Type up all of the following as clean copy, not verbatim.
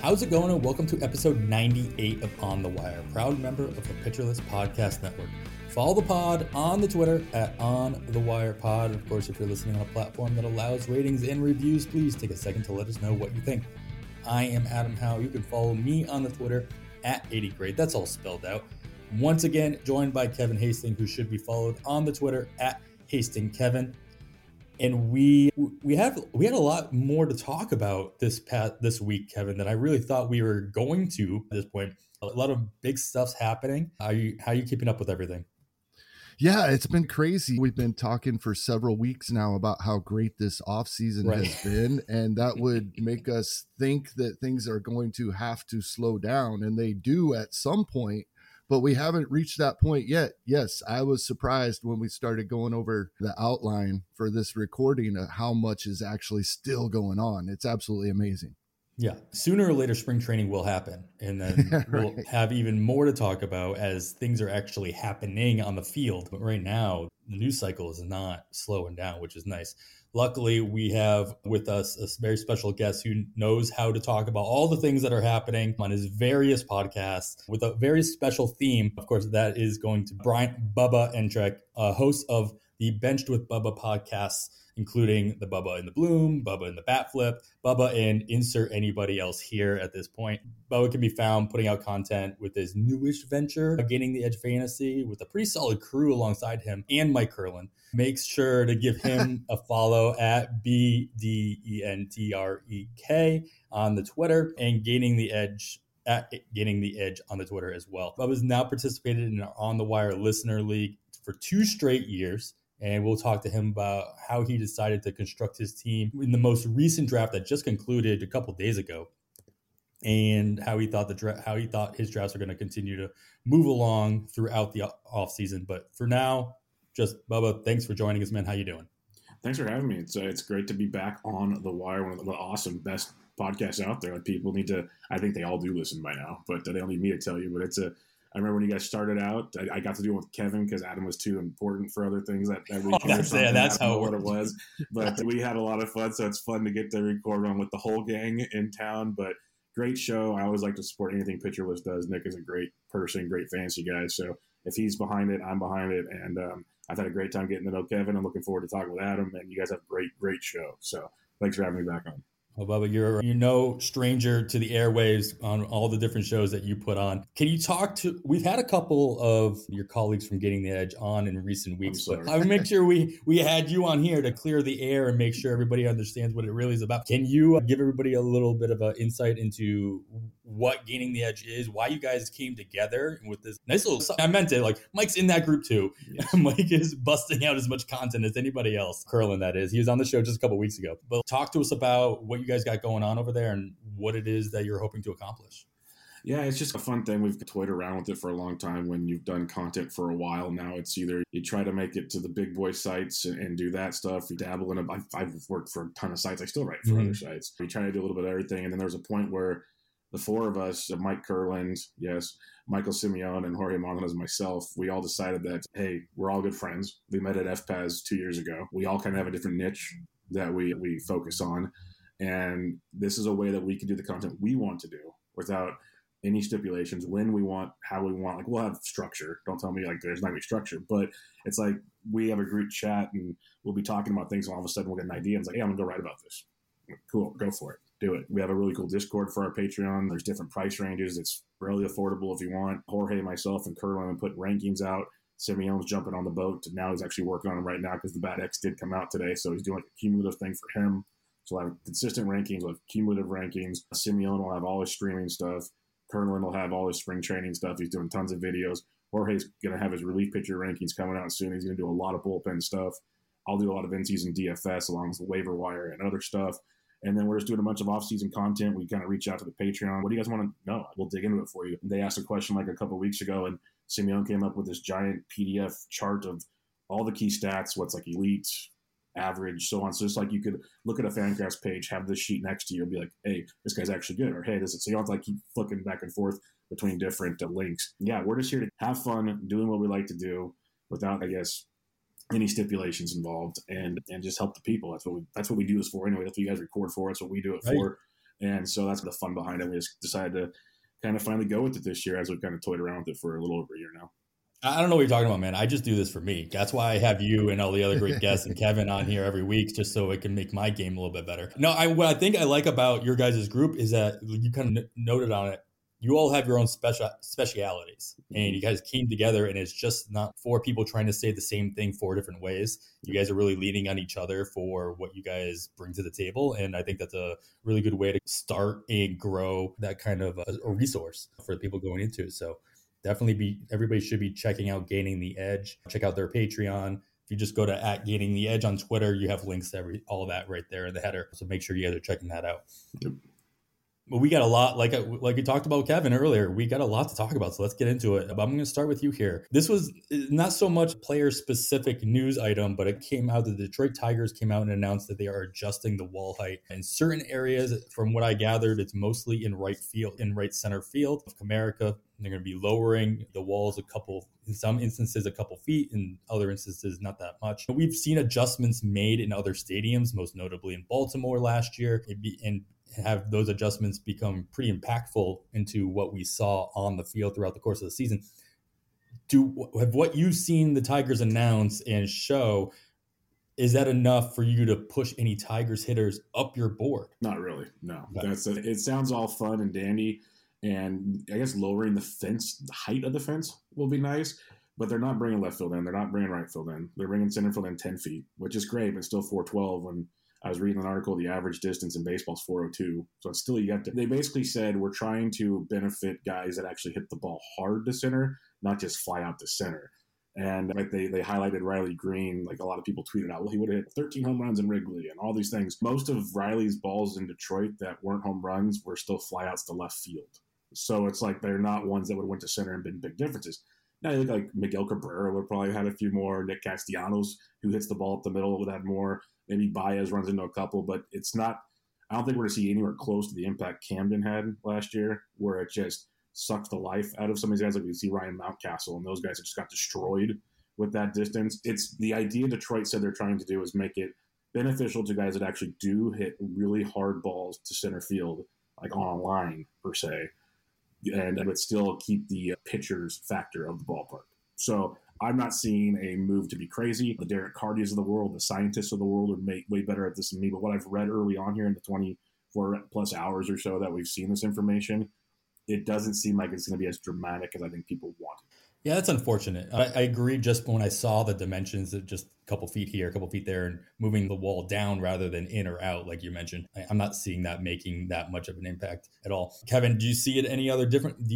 How's it going? And welcome to episode 98 of On the Wire, proud member of the Pitcher List Podcast Network. Follow the pod on the Twitter at OnTheWirePod. Of course, if you're listening on a platform that allows ratings and reviews, please take a second to let us know what you think. I am Adam Howe. You can follow me on the Twitter at 80grade. That's all spelled out. Once again, joined by Kevin Hastings, who should be followed on the Twitter at HastingKevin. And we had a lot more to talk about this week, Kevin, than I really thought we were going to at this point. A lot of big stuff's happening. How are you keeping up with everything? Yeah, it's been crazy. We've been talking for several weeks now about how great this offseason has been, and that would make us think that things are going to have to slow down, and they do at some point, but we haven't reached that point yet. Yes, I was surprised when we started going over the outline for this recording of how much is actually still going on. It's absolutely amazing. Yeah, sooner or later, spring training will happen, and then we'll have even more to talk about as things are actually happening on the field. But right now, the news cycle is not slowing down, which is nice. Luckily, we have with us a very special guest who knows how to talk about all the things that are happening on his various podcasts with a very special theme. Of course, that is going to Brian Bubba Entrek, host of the Benched with Bubba podcasts, including the Bubba in the Bloom, Bubba in the Bat Flip, Bubba and insert anybody else here at this point. Bubba can be found putting out content with his newish venture, Gaining the Edge Fantasy, with a pretty solid crew alongside him and Mike Curlin. Make sure to give him a follow at BDENTREK on the Twitter and Gaining the Edge at Gaining the Edge on the Twitter as well. Bubba's now participated in our On the Wire Listener League for 2 straight years. And we'll talk to him about how he decided to construct his team in the most recent draft that just concluded a couple days ago, and how he thought his drafts are going to continue to move along throughout the offseason. But for now, just Bubba, thanks for joining us, man. How you doing? Thanks for having me. It's great to be back on the Wire, one of the awesome, best podcasts out there. People need to. I think they all do listen by now, but they don't need me to tell you. But I remember when you guys started out, I got to do it with Kevin because Adam was too important for other things that weekend. That's how it was. But we had a lot of fun, so it's fun to get to record on with the whole gang in town. But great show. I always like to support anything Pitcher List does. Nick is a great person, great fantasy guy. So if he's behind it, I'm behind it. And I've had a great time getting to know Kevin. I'm looking forward to talking with Adam. And you guys have a great show. So thanks for having me back on. Well, Bubba, you're no stranger to the airwaves on all the different shows that you put on. Can you we've had a couple of your colleagues from Getting the Edge on in recent weeks, but I would make sure we had you on here to clear the air and make sure everybody understands what it really is about. Can you give everybody a little bit of an insight into what Gaining the Edge is, why you guys came together with this nice little, I meant it, like Mike's in that group too. Yes. Mike is busting out as much content as anybody else. Curlin, that is. He was on the show just a couple weeks ago. But talk to us about what you guys got going on over there and what it is that you're hoping to accomplish. Yeah, it's just a fun thing. We've toyed around with it for a long time. When you've done content for a while now, it's either you try to make it to the big boy sites and do that stuff. You dabble in I've worked for a ton of sites. I still write for other sites. We try to do a little bit of everything. And then there's a point where the 4 of us, Mike Curlin, yes, Michael Simeone, and Jorge Montanez, and myself, we all decided that, hey, we're all good friends. We met at FPAS 2 years ago. We all kind of have a different niche that we focus on. And this is a way that we can do the content we want to do without any stipulations, when we want, how we want. Like, we'll have structure. Don't tell me like there's not any structure, but it's like we have a group chat and we'll be talking about things, and all of a sudden we'll get an idea and it's like, hey, I'm gonna go write about this. Cool, go for it. Do it. We have a really cool Discord for our Patreon. There's different price ranges. It's really affordable if you want. Jorge, myself, and Curlin have put rankings out. Simeone's jumping on the boat. Now he's actually working on them right now because the Bat X did come out today. So he's doing a cumulative thing for him. So we'll have consistent rankings. We'll have cumulative rankings. Simeone will have all his streaming stuff. Curlin will have all his spring training stuff. He's doing tons of videos. Jorge's going to have his relief pitcher rankings coming out soon. He's going to do a lot of bullpen stuff. I'll do a lot of in-season DFS along with the waiver wire and other stuff. And then we're just doing a bunch of off-season content. We kind of reach out to the Patreon. What do you guys want to know? We'll dig into it for you. They asked a question like a couple of weeks ago, and Simeone came up with this giant PDF chart of all the key stats, what's like elite, average, so on. So it's like you could look at a Fangraphs page, have this sheet next to you, and be like, hey, this guy's actually good. Or, hey, this is, so you don't have to like keep flicking back and forth between different links. Yeah, we're just here to have fun doing what we like to do without, I guess, any stipulations involved, and just help the people. That's what we do this for anyway. That's what you guys record for. That's what we do it for. And so that's the fun behind it. We just decided to kind of finally go with it this year as we've kind of toyed around with it for a little over a year now. I don't know what you're talking about, man. I just do this for me. That's why I have you and all the other great guests and Kevin on here every week, just so it can make my game a little bit better. No, what I think I like about your guys' group is that you kind of noted on it. You all have your own specialities, and you guys came together, and it's just not four people trying to say the same thing four different ways. You guys are really leaning on each other for what you guys bring to the table, and I think that's a really good way to start and grow that kind of a resource for the people going into it. So definitely everybody should be checking out Gaining the Edge. Check out their Patreon. If you just go to @Gaining the Edge on Twitter, you have links to all of that right there in the header. So make sure you guys are checking that out. Yep. But we got a lot, like we talked about Kevin earlier, we got a lot to talk about. So let's get into it. But I'm going to start with you here. This was not so much player-specific news item, but it came out that the Detroit Tigers came out and announced that they are adjusting the wall height in certain areas. From what I gathered, it's mostly in right center field of Comerica. They're going to be lowering the walls in some instances, a couple feet, in other instances, not that much. We've seen adjustments made in other stadiums, most notably in Baltimore last year, and have those adjustments become pretty impactful into what we saw on the field throughout the course of the season. Have what you've seen the Tigers announce and show, is that enough for you to push any Tigers hitters up your board? Not really, no. Okay. It sounds all fun and dandy, and I guess lowering the height of the fence will be nice, but they're not bringing left field in. They're not bringing right field in. They're bringing center field in 10 feet, which is great, but still 412 when I was reading an article, the average distance in baseball is 402. So it's still, they basically said we're trying to benefit guys that actually hit the ball hard to center, not just fly out to center. And like they highlighted Riley Green, like a lot of people tweeted out, well, he would have hit 13 home runs in Wrigley and all these things. Most of Riley's balls in Detroit that weren't home runs were still flyouts to left field. So it's like they're not ones that would have went to center and been big differences. Now you look like Miguel Cabrera would probably have had a few more. Nick Castellanos, who hits the ball up the middle, would have more. Maybe Baez runs into a couple, but it's not – I don't think we're going to see anywhere close to the impact Camden had last year, where it just sucked the life out of some of these guys. Like we see Ryan Mountcastle, and those guys just got destroyed with that distance. It's the idea Detroit said they're trying to do is make it beneficial to guys that actually do hit really hard balls to center field, like on a line per se, and but still keep the pitcher's factor of the ballpark. So I'm not seeing a move to be crazy. The Derek Cardys of the world, the scientists of the world are way better at this than me. But what I've read early on here in the 24 plus hours or so that we've seen this information, it doesn't seem like it's going to be as dramatic as I think people want. Yeah, that's unfortunate. I agree. Just when I saw the dimensions of just a couple feet here, a couple feet there, and moving the wall down rather than in or out, like you mentioned, I'm not seeing that making that much of an impact at all. Kevin, do you see any other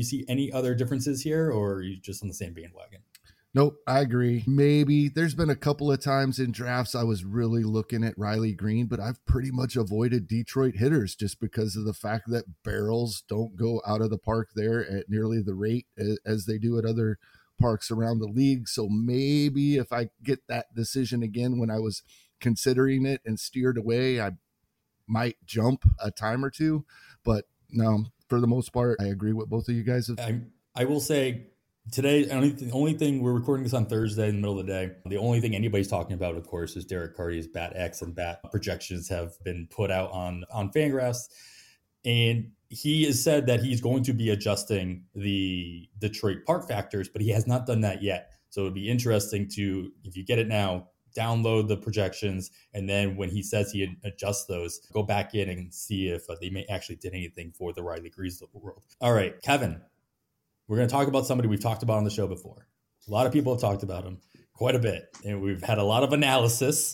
differences here, or are you just on the same bandwagon? Nope, I agree. Maybe there's been a couple of times in drafts I was really looking at Riley Green, but I've pretty much avoided Detroit hitters just because of the fact that barrels don't go out of the park there at nearly the rate as they do at other parks around the league. So maybe if I get that decision again when I was considering it and steered away, I might jump a time or two. But no, for the most part, I agree with both of you guys. I will say, today, the only thing, we're recording this on Thursday in the middle of the day. The only thing anybody's talking about, of course, is Derek Carty's Bat X and Bat projections have been put out on Fangraphs. And he has said that he's going to be adjusting the Detroit park factors, but he has not done that yet. So it'd be interesting to, if you get it now, download the projections. And then when he says he adjusts those, go back in and see if they may actually did anything for the Riley Greens of the world. All right, Kevin. We're going to talk about somebody we've talked about on the show before. A lot of people have talked about him quite a bit, and we've had a lot of analysis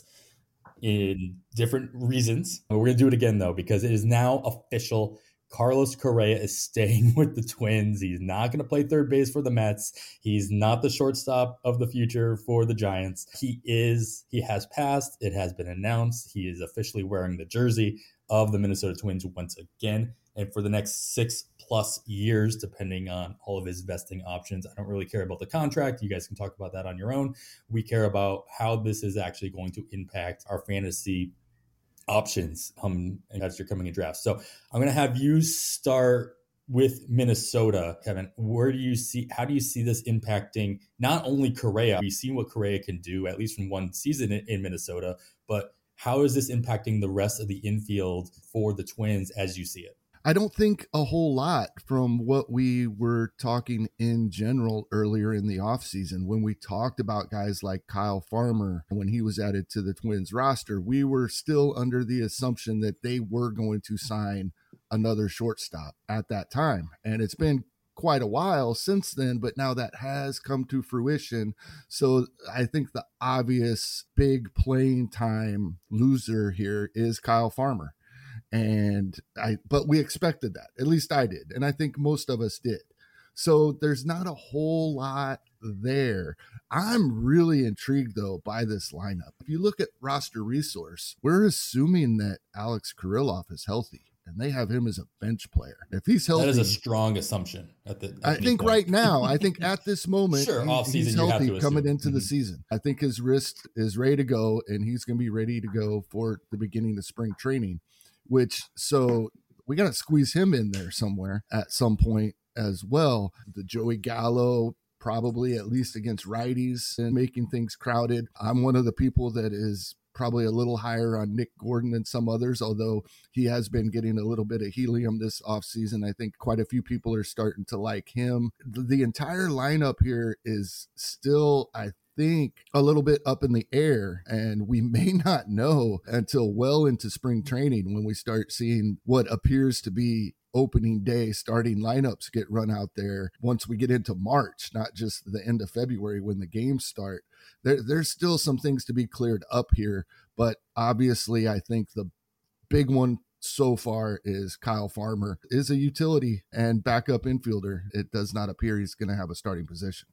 in different reasons. But we're going to do it again, though, because it is now official. Carlos Correa is staying with the Twins. He's not going to play third base for the Mets. He's not the shortstop of the future for the Giants. He has passed. It has been announced. He is officially wearing the jersey of the Minnesota Twins once again. And for the next 6+ years, depending on all of his vesting options. I don't really care about the contract. You guys can talk about that on your own. We care about how this is actually going to impact our fantasy options as you're coming in drafts. So I'm going to have you start with Minnesota, Kevin. How do you see this impacting not only Correa? We've seen what Correa can do, at least from one season in Minnesota, but how is this impacting the rest of the infield for the Twins as you see it? I don't think a whole lot from what we were talking in general earlier in the offseason when we talked about guys like Kyle Farmer. When he was added to the Twins roster, we were still under the assumption that they were going to sign another shortstop at that time. And it's been quite a while since then, but now that has come to fruition. So I think the obvious big playing time loser here is Kyle Farmer. But we expected that, at least I did. And I think most of us did. So there's not a whole lot there. I'm really intrigued though by this lineup. If you look at roster resource, we're assuming that Alex Kirilloff is healthy. And they have him as a bench player. If he's healthy, that is a strong assumption. I think right now, I think at this moment, sure, he's healthy coming into the season. I think his wrist is ready to go, and he's going to be ready to go for the beginning of spring training. So we got to squeeze him in there somewhere at some point as well. The Joey Gallo, probably at least against righties and making things crowded. I'm one of the people that is probably a little higher on Nick Gordon than some others, although he has been getting a little bit of helium this offseason. I think quite a few people are starting to like him. The entire lineup here is still, I think, a little bit up in the air, and we may not know until well into spring training when we start seeing what appears to be opening day starting lineups get run out there once we get into March, not just the end of February when the games start. There's still some things to be cleared up here, but obviously I think the big one so far is Kyle Farmer is a utility and backup infielder. It does not appear he's going to have a starting position.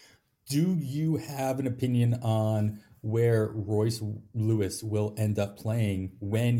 Do you have an opinion on where Royce Lewis will end up playing when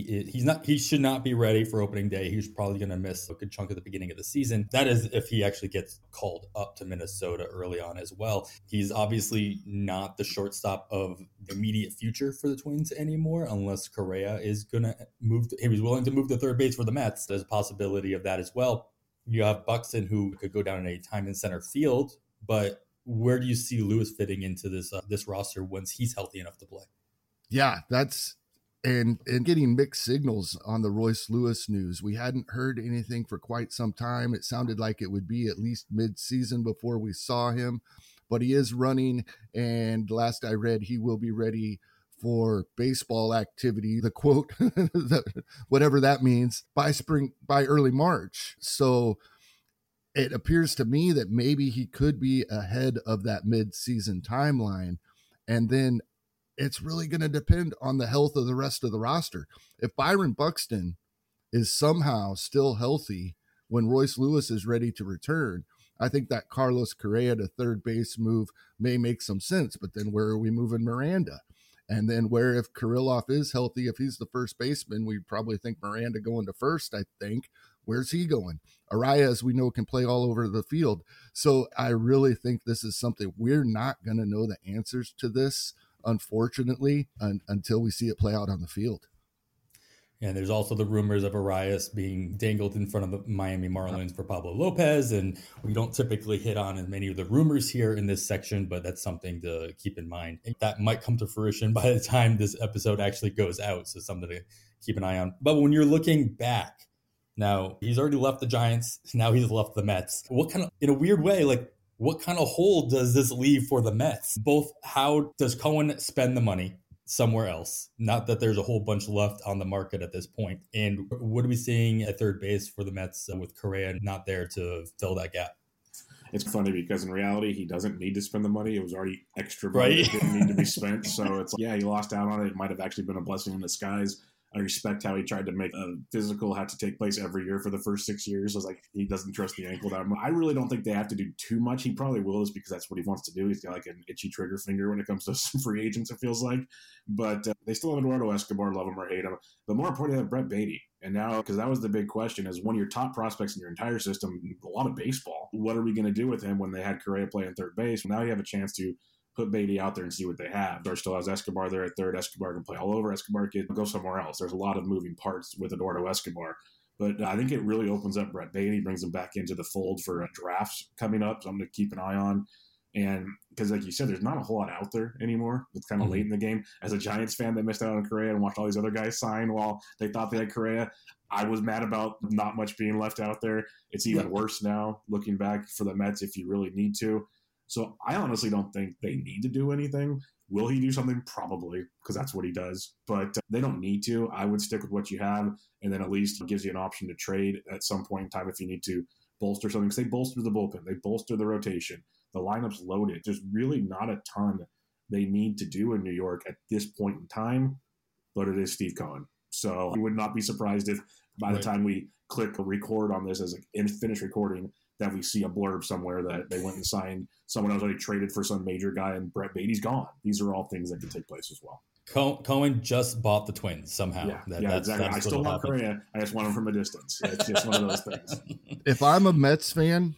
he should not be ready for opening day? He's probably going to miss a good chunk of the beginning of the season. That is if he actually gets called up to Minnesota early on as well. He's obviously not the shortstop of the immediate future for the Twins anymore, unless Correa is going to move. He was willing to move to third base for the Mets. There's a possibility of that as well. You have Buxton, who could go down any time in center field, but where do you see Lewis fitting into this roster once he's healthy enough to play? Yeah, that's and getting mixed signals on the Royce Lewis news. We hadn't heard anything for quite some time. It sounded like it would be at least mid-season before we saw him, but he is running, and last I read, he will be ready for baseball activity, the quote, whatever that means, by early March. So it appears to me that maybe he could be ahead of that mid-season timeline. And then it's really going to depend on the health of the rest of the roster. If Byron Buxton is somehow still healthy when Royce Lewis is ready to return, I think that Carlos Correa to third base move may make some sense. But then where are we moving Miranda? And then where, if Kirilloff is healthy, if he's the first baseman, we probably think Miranda going to first, I think. Where's he going? Araya, as we know, can play all over the field. So I really think this is something we're not going to know the answers to this, unfortunately, until we see it play out on the field. And there's also the rumors of Arias being dangled in front of the Miami Marlins for Pablo Lopez. And we don't typically hit on as many of the rumors here in this section, but that's something to keep in mind. That might come to fruition by the time this episode actually goes out. So something to keep an eye on. But when you're looking back, now he's already left the Giants. Now he's left the Mets. What kind of, in a weird way, like what kind of hole does this leave for the Mets? Both, how does Cohen spend the money somewhere else? Not that there's a whole bunch left on the market at this point. And what are we seeing at third base for the Mets with Correa not there to fill that gap? It's funny because in reality, he doesn't need to spend the money. It was already extra money that didn't need to be spent. So it's, yeah, he lost out on it. It might have actually been a blessing in disguise. I respect how he tried to make a physical have to take place every year for the first 6 years. I was like, he doesn't trust the ankle that much. I really don't think they have to do too much. He probably will, is because that's what he wants to do. He's got like an itchy trigger finger when it comes to some free agents, it feels like. But they still have Eduardo Escobar, love him or hate him. But more importantly, they have Brett Baty. And now, because that was the big question, is one of your top prospects in your entire system, a lot of baseball. What are we going to do with him when they had Correa play in third base? Well, now you have a chance to put Baty out there and see what they have. There still has Escobar there at third. Escobar can play all over. Escobar can go somewhere else. There's a lot of moving parts with Eduardo Escobar. But I think it really opens up Brett Baty, brings him back into the fold for drafts coming up, something to keep an eye on. And because, like you said, there's not a whole lot out there anymore. It's kind of late in the game. As a Giants fan that missed out on Correa and watched all these other guys sign while they thought they had Correa, I was mad about not much being left out there. It's even worse now, looking back for the Mets if you really need to. So I honestly don't think they need to do anything. Will he do something? Probably, because that's what he does. But they don't need to. I would stick with what you have, and then at least it gives you an option to trade at some point in time if you need to bolster something. Because they bolster the bullpen. They bolster the rotation. The lineup's loaded. There's really not a ton they need to do in New York at this point in time, but it is Steve Cohen. So I would not be surprised if by the time we click record on this as a finished recording, that we see a blurb somewhere that they went and signed someone else already traded for some major guy and Brett Beatty's gone. These are all things that could take place as well. Cohen just bought the Twins somehow. Yeah, exactly. I still want Correa. I just want him from a distance. It's just one of those things. If I'm a Mets fan,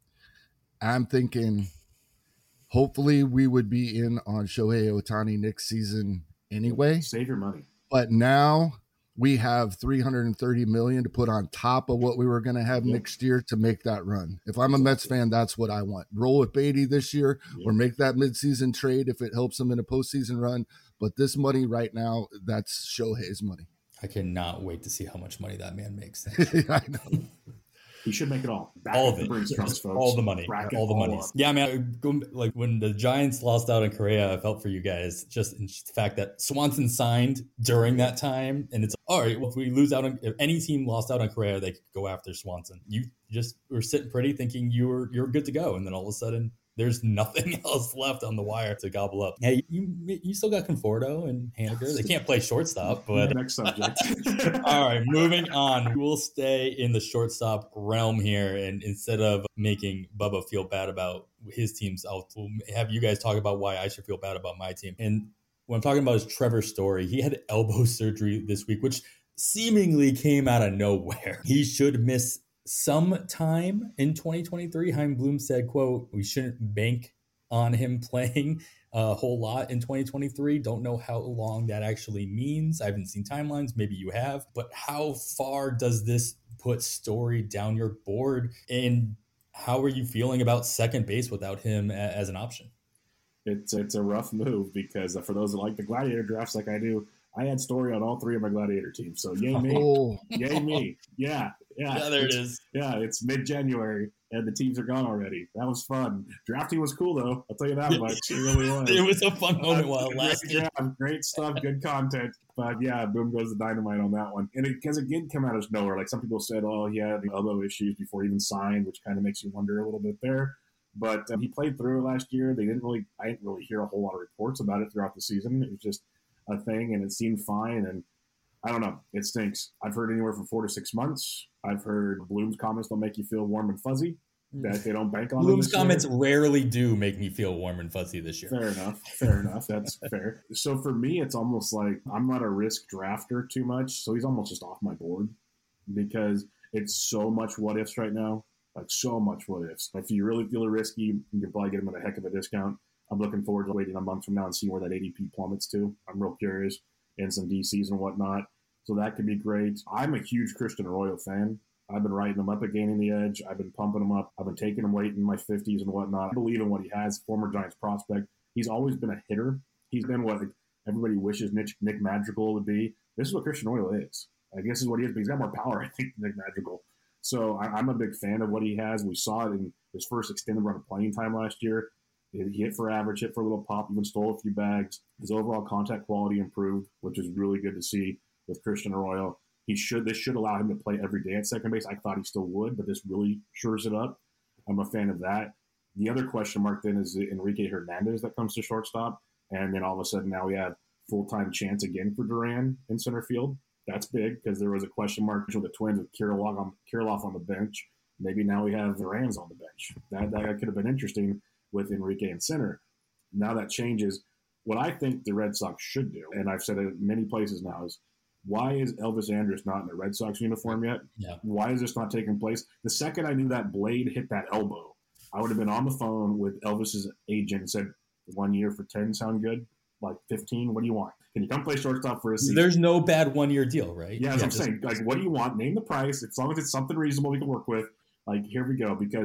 I'm thinking hopefully we would be in on Shohei Ohtani next season anyway. Save your money. But now we have $330 million to put on top of what we were going to have next year to make that run. If I'm a Mets fan, that's what I want. Roll with Beatty this year or make that midseason trade if it helps them in a postseason run. But this money right now, that's Shohei's money. I cannot wait to see how much money that man makes. I know. He should make it all. All of it. Folks. All the money. All the money. Yeah, man. Like when the Giants lost out on Correa, I felt for you guys. Just in the fact that Swanson signed during that time. And it's all right. Well, if we lose out on, if any team lost out on Correa, they could go after Swanson. You just were sitting pretty thinking you're good to go. And then all of a sudden, there's nothing else left on the wire to gobble up. Hey, you still got Conforto and Haniger. They can't play shortstop, but next subject. All right, moving on. We'll stay in the shortstop realm here, and instead of making Bubba feel bad about his teams, I'll have you guys talk about why I should feel bad about my team. And what I'm talking about is Trevor Story. He had elbow surgery this week, which seemingly came out of nowhere. He should miss some time in 2023. Chaim Bloom said, quote, "We shouldn't bank on him playing a whole lot in 2023. Don't know how long that actually means. I haven't seen timelines. Maybe you have. But how far does this put Story down your board? And how are you feeling about second base without him as an option?" It's a rough move because for those that like the Gladiator drafts like I do, I had Story on all three of my Gladiator teams. So yay me. Yay me. Yeah, there it is. Yeah, it's mid-January, and the teams are gone already. That was fun. Drafting was cool, though. I'll tell you that much. It really was. It was a fun moment while it lasted. Great stuff, good content. But, yeah, boom goes the dynamite on that one. And because it did come out of nowhere. Like some people said, oh, he had elbow issues before he even signed, which kind of makes you wonder a little bit there. But he played through it last year. I didn't really hear a whole lot of reports about it throughout the season. It was just a thing, and it seemed fine. And I don't know. It stinks. I've heard anywhere from 4 to 6 months. I've heard Bloom's comments don't make you feel warm and fuzzy, that they don't bank on Bloom's comments rarely do make me feel warm and fuzzy this year. Fair enough. That's fair. So for me, it's almost like I'm not a risk drafter too much. So he's almost just off my board because it's so much what ifs right now. Like so much what ifs. If you really feel risky, you can probably get him at a heck of a discount. I'm looking forward to waiting a month from now and seeing where that ADP plummets to. I'm real curious, and some DCs and whatnot. So that could be great. I'm a huge Christian Arroyo fan. I've been writing him up at Gaining the Edge. I've been pumping him up. I've been taking him late in my 50s and whatnot. I believe in what he has. Former Giants prospect. He's always been a hitter. He's been what everybody wishes Nick Madrigal would be. This is what Christian Arroyo is. I guess is what he is, but he's got more power, I think, than Nick Madrigal. So I'm a big fan of what he has. We saw it in his first extended run of playing time last year. He hit for average, hit for a little pop, even stole a few bags. His overall contact quality improved, which is really good to see with Christian Arroyo. This should allow him to play every day at second base. I thought he still would, but this really shores it up. I'm a fan of that. The other question mark then is Enrique Hernandez that comes to shortstop. And then all of a sudden now we have full-time chance again for Duran in center field. That's big because there was a question mark with the Twins with Kirilloff on the bench. Maybe now we have Duran's on the bench. That could have been interesting with Enrique in center. Now that changes. What I think the Red Sox should do, and I've said it in many places now, is why is Elvis Andrus not in a Red Sox uniform yet? Yeah. Why is this not taking place? The second I knew that blade hit that elbow, I would have been on the phone with Elvis's agent and said, 1 year for 10 sound good? Like 15, what do you want? Can you come play shortstop for a season? There's no bad 1 year deal, right? Yeah, I'm saying. Like, what do you want? Name the price. As long as it's something reasonable we can work with. Like, here we go. Because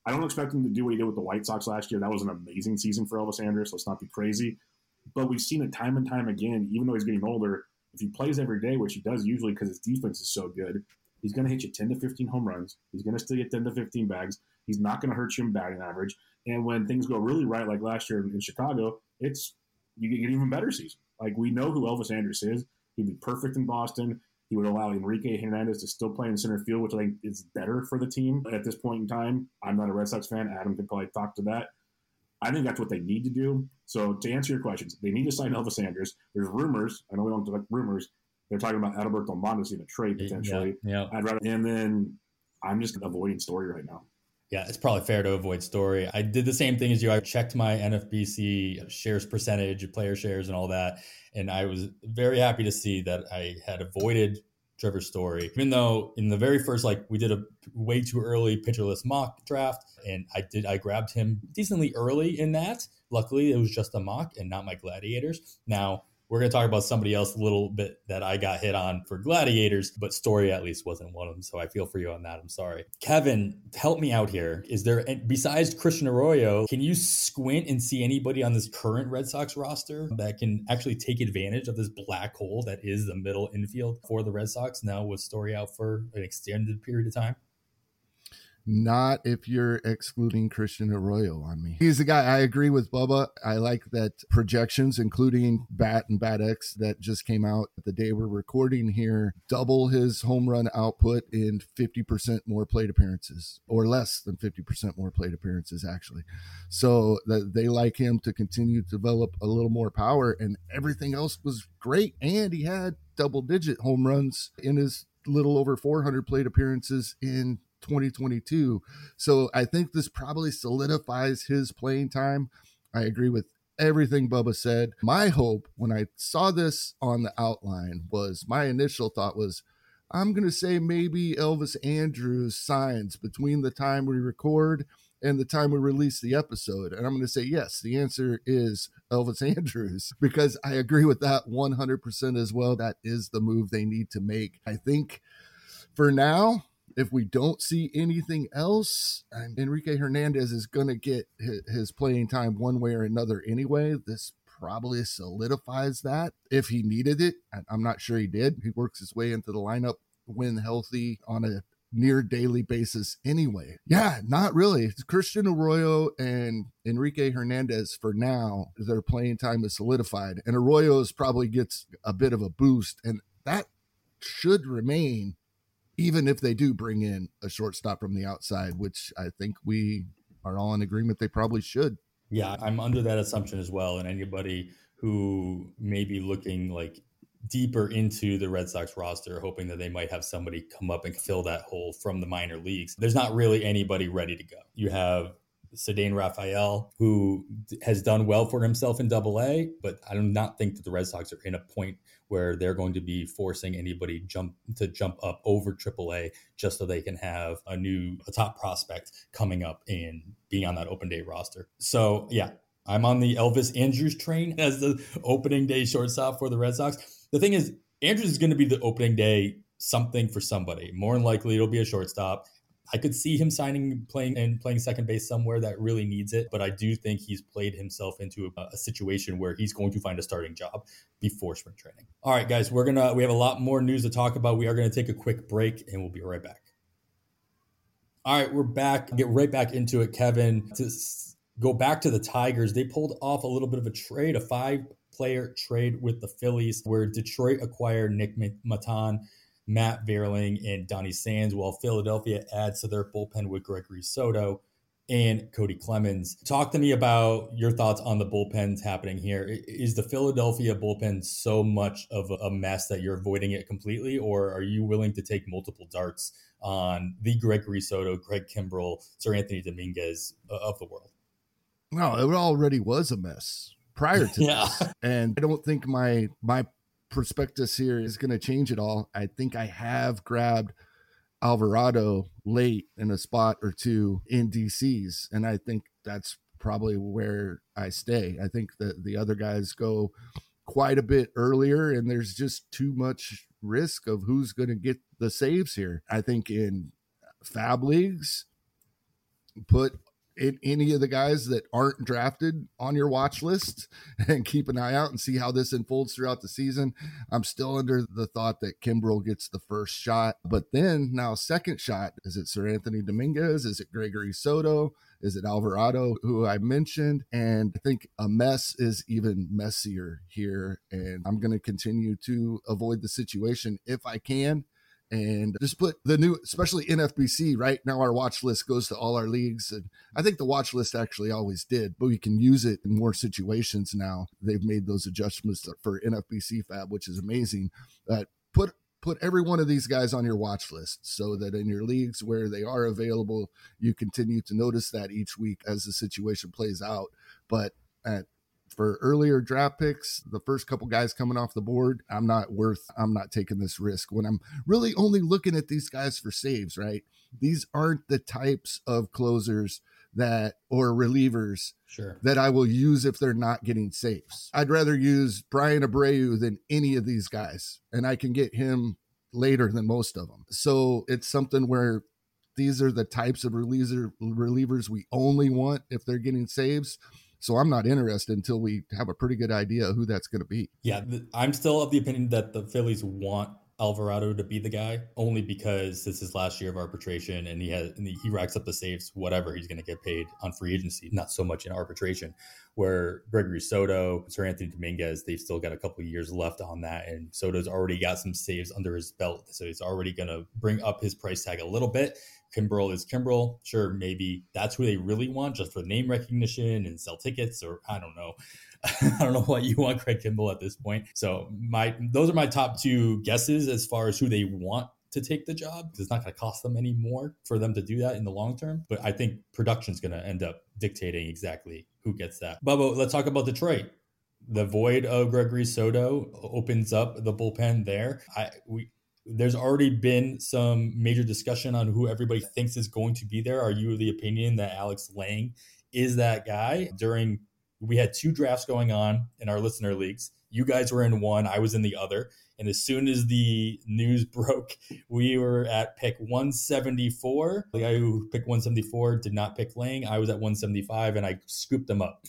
I don't expect him to do what he did with the White Sox last year. That was an amazing season for Elvis Andrus. Let's not be crazy. But we've seen it time and time again, even though he's getting older, if he plays every day, which he does usually because his defense is so good, he's going to hit you 10 to 15 home runs. He's going to still get 10 to 15 bags. He's not going to hurt you in batting average. And when things go really right, like last year in Chicago, you get an even better season. Like, we know who Elvis Andrus is. He'd be perfect in Boston. He would allow Enrique Hernandez to still play in center field, which I think is better for the team at this point in time. I'm not a Red Sox fan. Adam could probably talk to that. I think that's what they need to do. So to answer your questions, they need to sign Elvis Andrus. There's rumors. I know we don't like rumors. They're talking about Adalberto Montes in a trade potentially. Yeah. And then I'm just avoiding Story right now. Yeah, it's probably fair to avoid Story. I did the same thing as you. I checked my NFBC shares percentage, player shares, and all that. And I was very happy to see that I had avoided Trevor Story, even though in the very first, we did a way too early pitcherless mock draft, and I grabbed him decently early in that. Luckily, it was just a mock and not my Gladiators. Now, we're going to talk about somebody else a little bit that I got hit on for Gladiators, but Story at least wasn't one of them. So I feel for you on that. I'm sorry. Kevin, help me out here. Is there, besides Christian Arroyo, can you squint and see anybody on this current Red Sox roster that can actually take advantage of this black hole that is the middle infield for the Red Sox now with Story out for an extended period of time? Not if you're excluding Christian Arroyo on me. He's the guy. I agree with Bubba. I like that projections, including BAT and BAT-X that just came out the day we're recording here, double his home run output in 50% more plate appearances, or less than 50% more plate appearances, actually. So that they like him to continue to develop a little more power, and everything else was great. And he had double-digit home runs in his little over 400 plate appearances in 2022. So I think this probably solidifies his playing time. I agree with everything Bubba said. My hope when I saw this on the outline was, my initial thought was, I'm going to say maybe Elvis Andrus signs between the time we record and the time we release the episode. And I'm going to say, yes, the answer is Elvis Andrus, because I agree with that 100% as well. That is the move they need to make. I think for now, if we don't see anything else, Enrique Hernandez is going to get his playing time one way or another anyway. This probably solidifies that if he needed it. I'm not sure he did. He works his way into the lineup when healthy on a near daily basis anyway. Yeah, not really. It's Christian Arroyo and Enrique Hernandez for now. Their playing time is solidified. And Arroyo's probably gets a bit of a boost, and that should remain even if they do bring in a shortstop from the outside, which I think we are all in agreement they probably should. Yeah, I'm under that assumption as well. And anybody who may be looking deeper into the Red Sox roster, hoping that they might have somebody come up and fill that hole from the minor leagues, there's not really anybody ready to go. You have Ceddanne Rafael, who has done well for himself in AA, but I do not think that the Red Sox are in a point where they're going to be forcing anybody jump up over AAA just so they can have a top prospect coming up and being on that open day roster. So yeah, I'm on the Elvis Andrus train as the opening day shortstop for the Red Sox. The thing is, Andrus is going to be the opening day something for somebody. More than likely, it'll be a shortstop. I could see him playing second base somewhere that really needs it, but I do think he's played himself into a situation where he's going to find a starting job before spring training. All right, guys, we have a lot more news to talk about. We are going to take a quick break, and we'll be right back. All right, we're back. Get right back into it, Kevin. To go back to the Tigers, they pulled off a little bit of a trade, a 5-player trade with the Phillies, where Detroit acquired Nick Maton, Matt Vierling, and Donnie Sands, while Philadelphia adds to their bullpen with Gregory Soto and Cody Clemens. Talk to me about your thoughts on the bullpens happening here. Is the Philadelphia bullpen so much of a mess that you're avoiding it completely, or are you willing to take multiple darts on the Gregory Soto, Craig Kimbrell, Sir Anthony Dominguez of the world? No, it already was a mess prior to this. And I don't think my prospectus here is going to change at all. I think I have grabbed Alvarado late in a spot or two in DCs, and I think that's probably where I stay. I think that the other guys go quite a bit earlier, and there's just too much risk of who's going to get the saves here. I think in fab leagues, put any of the guys that aren't drafted on your watch list and keep an eye out and see how this unfolds throughout the season. I'm still under the thought that Kimbrel gets the first shot, but then now second shot, is it Sir Anthony Dominguez? Is it Gregory Soto? Is it Alvarado, who I mentioned? And I think a mess is even messier here. And I'm going to continue to avoid the situation if I can. And just put the new, especially NFBC, right now our watch list goes to all our leagues. And I think the watch list actually always did, but we can use it in more situations now. They've made those adjustments for NFBC Fab, which is amazing. Put every one of these guys on your watch list so that in your leagues where they are available, you continue to notice that each week as the situation plays out. But for earlier draft picks, the first couple guys coming off the board, I'm not taking this risk when I'm really only looking at these guys for saves, right? These aren't the types of closers or relievers that I will use if they're not getting saves. I'd rather use Brian Abreu than any of these guys, and I can get him later than most of them. So it's something where these are the types of relievers we only want if they're getting saves. So I'm not interested until we have a pretty good idea of who that's going to be. Yeah, I'm still of the opinion that the Phillies want Alvarado to be the guy, only because this is last year of arbitration and he racks up the saves, whatever he's going to get paid on free agency, not so much in arbitration. Where Gregory Soto, Sir Anthony Dominguez, they've still got a couple of years left on that, and Soto's already got some saves under his belt, so he's already going to bring up his price tag a little bit. Kimbrel is Kimbrel. Sure, maybe that's who they really want just for name recognition and sell tickets, or I don't know. I don't know what you want Craig Kimbrel at this point. So those are my top two guesses as far as who they want to take the job, because it's not going to cost them any more for them to do that in the long term. But I think production's going to end up dictating exactly who gets that. Bubba, let's talk about Detroit. The void of Gregory Soto opens up the bullpen there. There's already been some major discussion on who everybody thinks is going to be there. Are you of the opinion that Alex Lange is that guy? We had two drafts going on in our listener leagues. You guys were in one, I was in the other. And as soon as the news broke, we were at pick 174. The guy who picked 174 did not pick Lange. I was at 175 and I scooped him up.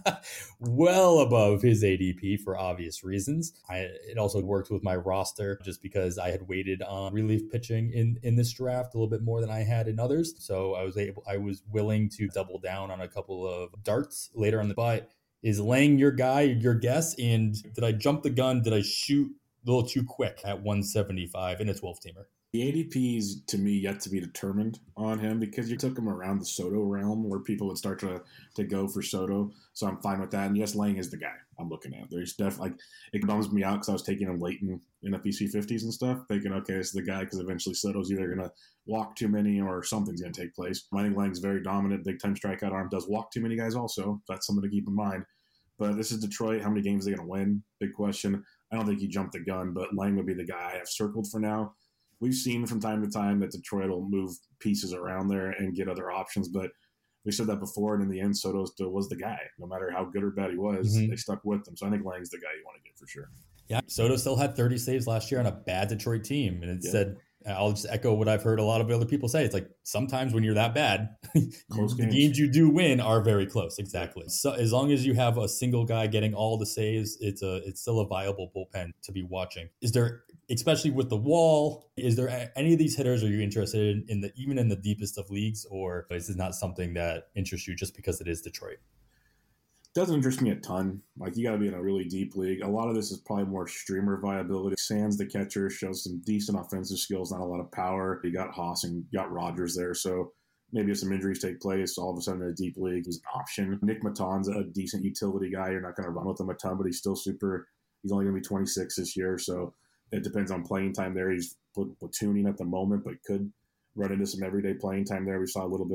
Well above his ADP for obvious reasons. It also worked with my roster just because I had waited on relief pitching in this draft a little bit more than I had in others. So I was willing to double down on a couple of darts later on the butt. Is Lange your guy, your guess? And did I jump the gun? Did I shoot a little too quick at 175 in a 12-teamer? The ADP is, to me, yet to be determined on him, because you took him around the Soto realm where people would start to go for Soto. So I'm fine with that. And yes, Lange is the guy I'm looking at. There's definitely, it bums me out because I was taking him late in FBC 50s and stuff, thinking, okay, this is the guy, because eventually Soto's either going to walk too many or something's going to take place. I think Lange's very dominant, big time strikeout arm, does walk too many guys also. That's something to keep in mind. But this is Detroit. How many games are they going to win? Big question. I don't think he jumped the gun, but Lange would be the guy I have circled for now. We've seen from time to time that Detroit will move pieces around there and get other options, but we said that before, and in the end, Soto still was the guy. No matter how good or bad he was, They stuck with him. So I think Lange's the guy you want to get for sure. Yeah, Soto still had 30 saves last year on a bad Detroit team, and it said, I'll just echo what I've heard a lot of other people say. It's like sometimes when you're that bad, the games you do win are very close. Exactly. So as long as you have a single guy getting all the saves, it's still a viable bullpen to be watching. Is there, especially with the wall, is there any of these hitters are you interested in even in the deepest of leagues, or is this not something that interests you just because it is Detroit? Doesn't interest me a ton. Like, you got to be in a really deep league. A lot of this is probably more streamer viability. Sands, the catcher, shows some decent offensive skills, not a lot of power. You got Haas and you got Rogers there. So maybe if some injuries take place, all of a sudden in a deep league, he's an option. Nick Maton's a decent utility guy. You're not going to run with him a ton, but he's still he's only going to be 26 this year. So it depends on playing time there. He's platooning at the moment, but could run into some everyday playing time there. We saw I want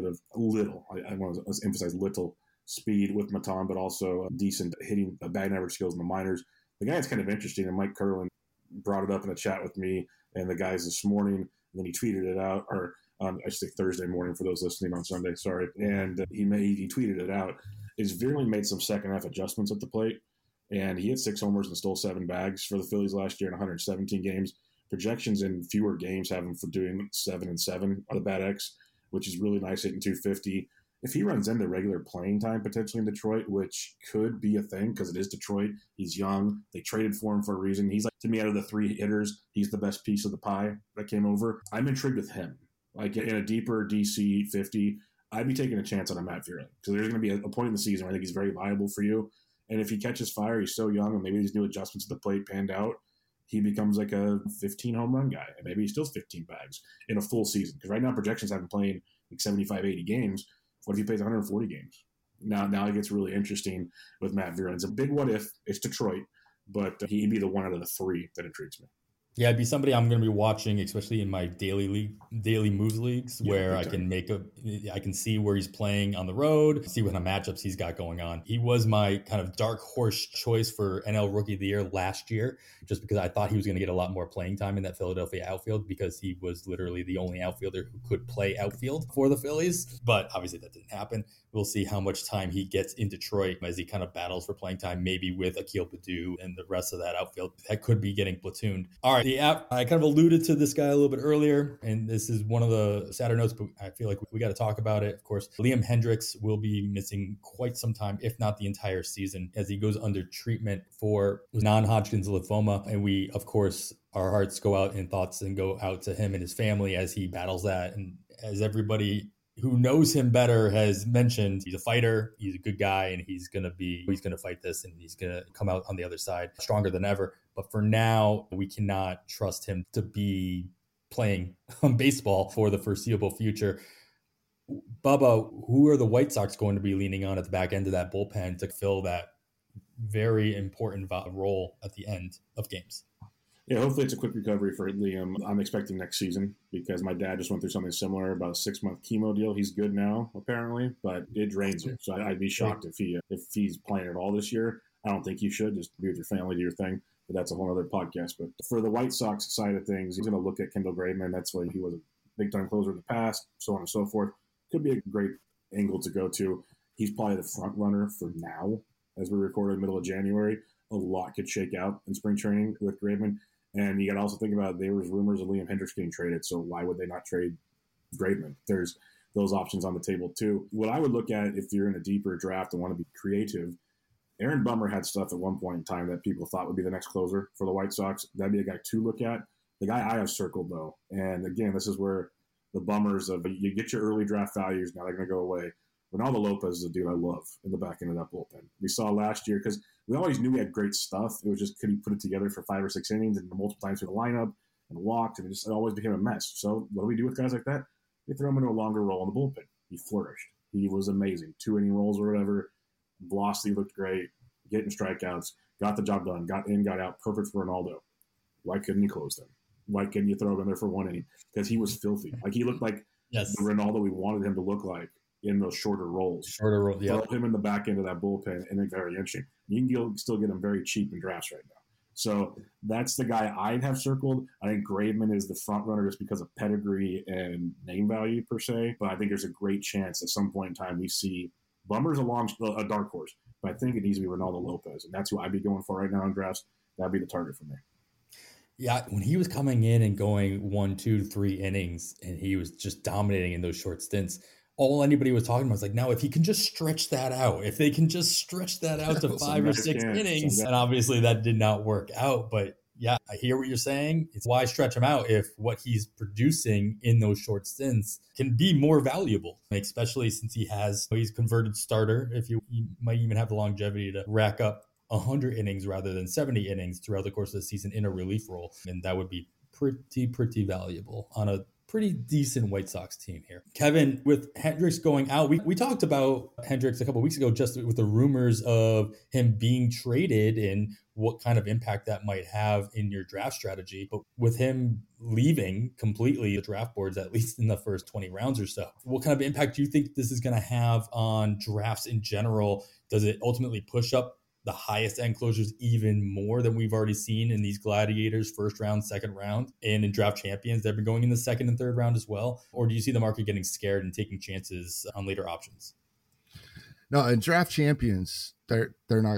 to emphasize little speed with Maton, but also decent hitting, batting average skills in the minors. The guy that's kind of interesting, and Mike Curlin brought it up in a chat with me and the guys this morning, and then he tweeted it out, or I should say Thursday morning for those listening on Sunday, sorry. And he tweeted it out. Is Vierling made some second half adjustments at the plate, and he hit 6 homers and stole 7 bags for the Phillies last year in 117 games. Projections in fewer games have him for doing 7-7 on the BAT X, which is really nice, hitting 250. If he runs into regular playing time potentially in Detroit, which could be a thing because it is Detroit, he's young. They traded for him for a reason. He's like, to me, out of the three hitters, he's the best piece of the pie that came over. I'm intrigued with him. Like in a deeper DC 50, I'd be taking a chance on a Matt Vierling. So there's going to be a point in the season where I think he's very viable for you. And if he catches fire, he's so young, and maybe these new adjustments at the plate panned out, he becomes like a 15 home run guy. And maybe he steals 15 bags in a full season. Because right now projections have him playing like 75, 80 games. What if he plays 140 games? Now it gets really interesting with Matt Vierling. It's a big what if. It's Detroit, but he'd be the one out of the three that intrigues me. Yeah, it'd be somebody I'm going to be watching, especially in my daily moves leagues, where I can see where he's playing on the road, see what kind of matchups he's got going on. He was my kind of dark horse choice for NL Rookie of the Year last year, just because I thought he was going to get a lot more playing time in that Philadelphia outfield, because he was literally the only outfielder who could play outfield for the Phillies. But obviously that didn't happen. We'll see how much time he gets in Detroit as he kind of battles for playing time, maybe with Akil Baddoo and the rest of that outfield that could be getting platooned. All right, I kind of alluded to this guy a little bit earlier, and this is one of the sadder notes, but I feel like we got to talk about it. Of course, Liam Hendriks will be missing quite some time, if not the entire season, as he goes under treatment for non-Hodgkin's lymphoma. And we, of course, our hearts go out in thoughts and go out to him and his family as he battles that. And as everybody who knows him better has mentioned, he's a fighter, he's a good guy, and he's going to fight this, and he's going to come out on the other side stronger than ever. But for now, we cannot trust him to be playing baseball for the foreseeable future. Bubba, who are the White Sox going to be leaning on at the back end of that bullpen to fill that very important role at the end of games? Yeah, hopefully it's a quick recovery for Liam. I'm expecting next season, because my dad just went through something similar, about a 6-month chemo deal. He's good now, apparently, but it drains you. So I'd be shocked if he's playing at all this year. I don't think you should. Just be with your family, do your thing. But that's a whole other podcast. But for the White Sox side of things, he's going to look at Kendall Graveman. That's why he was a big-time closer in the past, so on and so forth. Could be a great angle to go to. He's probably the front runner for now, as we record in the middle of January. A lot could shake out in spring training with Graveman. And you got to also think about, there was rumors of Liam Hendriks getting traded, so why would they not trade Graveman? There's those options on the table too. What I would look at if you're in a deeper draft and want to be creative, Aaron Bummer had stuff at one point in time that people thought would be the next closer for the White Sox. That'd be a guy to look at. The guy I have circled, though, and again, this is where the bummers of, you get your early draft values, now they're going to go away. Ronaldo Lopez is a dude I love in the back end of that bullpen. We saw last year, because we always knew he had great stuff. It was just, could he put it together for 5 or 6 innings and multiple times through the lineup and walked, and it always became a mess. So what do we do with guys like that? We throw him into a longer role in the bullpen. He flourished. He was amazing. 2-inning rolls or whatever. Velocity looked great. Getting strikeouts. Got the job done. Got in, got out. Perfect for Ronaldo. Why couldn't you close them? Why couldn't you throw him in there for 1 inning? Because he was filthy. Like, he looked like the Ronaldo we wanted him to look like in those shorter roles. Throw him in the back end of that bullpen, and it's very interesting. You can still get him very cheap in drafts right now. So that's the guy I'd have circled. I think Graveman is the front runner just because of pedigree and name value per se. But I think there's a great chance at some point in time we see Bummer's a dark horse. But I think it needs to be Ronaldo Lopez. And that's who I'd be going for right now in drafts. That'd be the target for me. Yeah, when he was coming in and going 1, 2, 3 innings, and he was just dominating in those short stints, all anybody was talking about was like, now if he can just stretch that out, if they can just stretch that out to 5 or 6 innings, and obviously that did not work out. But yeah, I hear what you're saying. It's why stretch him out if what he's producing in those short stints can be more valuable, especially since he's converted starter. He might even have the longevity to rack up 100 innings rather than 70 innings throughout the course of the season in a relief role. And that would be pretty valuable on a pretty decent White Sox team here. Kevin, with Hendriks going out, we talked about Hendriks a couple of weeks ago, just with the rumors of him being traded and what kind of impact that might have in your draft strategy. But with him leaving completely the draft boards, at least in the first 20 rounds or so, what kind of impact do you think this is going to have on drafts in general? Does it ultimately push up the highest end closers even more than we've already seen in these gladiators, first round, second round, and in draft champions that have been going in the second and third round as well? Or do you see the market getting scared and taking chances on later options? No, in draft champions, they're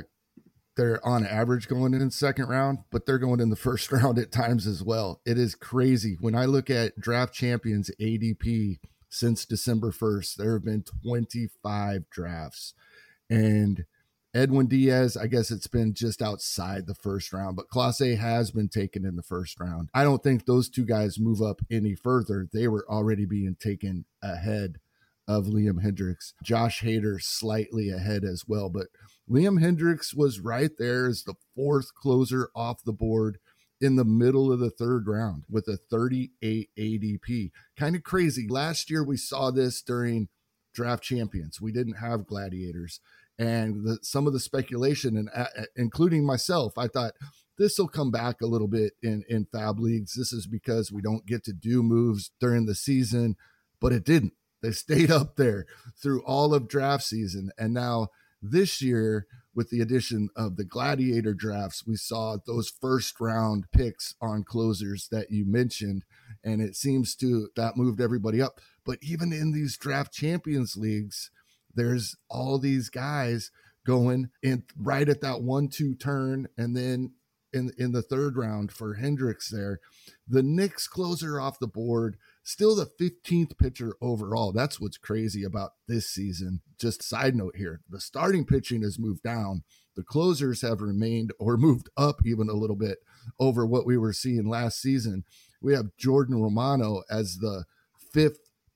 on average going in second round, but they're going in the first round at times as well. It is crazy. When I look at draft champions ADP since December 1st. There have been 25 drafts. And Edwin Diaz, I guess it's been just outside the first round, but Clase has been taken in the first round. I don't think those two guys move up any further. They were already being taken ahead of Liam Hendriks. Josh Hader slightly ahead as well, but Liam Hendriks was right there as the fourth closer off the board in the middle of the third round with a 38 ADP. Kind of crazy. Last year we saw this during Draft Champions. We didn't have gladiators. And some of the speculation, and including myself, I thought this will come back a little bit in Fab Leagues. This is because we don't get to do moves during the season, but it didn't. They stayed up there through all of draft season. And now this year, with the addition of the gladiator drafts, we saw those first round picks on closers that you mentioned. And it seems that moved everybody up. But even in these Draft Champions leagues, there's all these guys going in right at that 1-2 turn. And then in the third round for Hendriks there, the Knicks closer off the board, still the 15th pitcher overall. That's what's crazy about this season. Just side note here, the starting pitching has moved down. The closers have remained or moved up even a little bit over what we were seeing last season. We have Jordan Romano as the 5th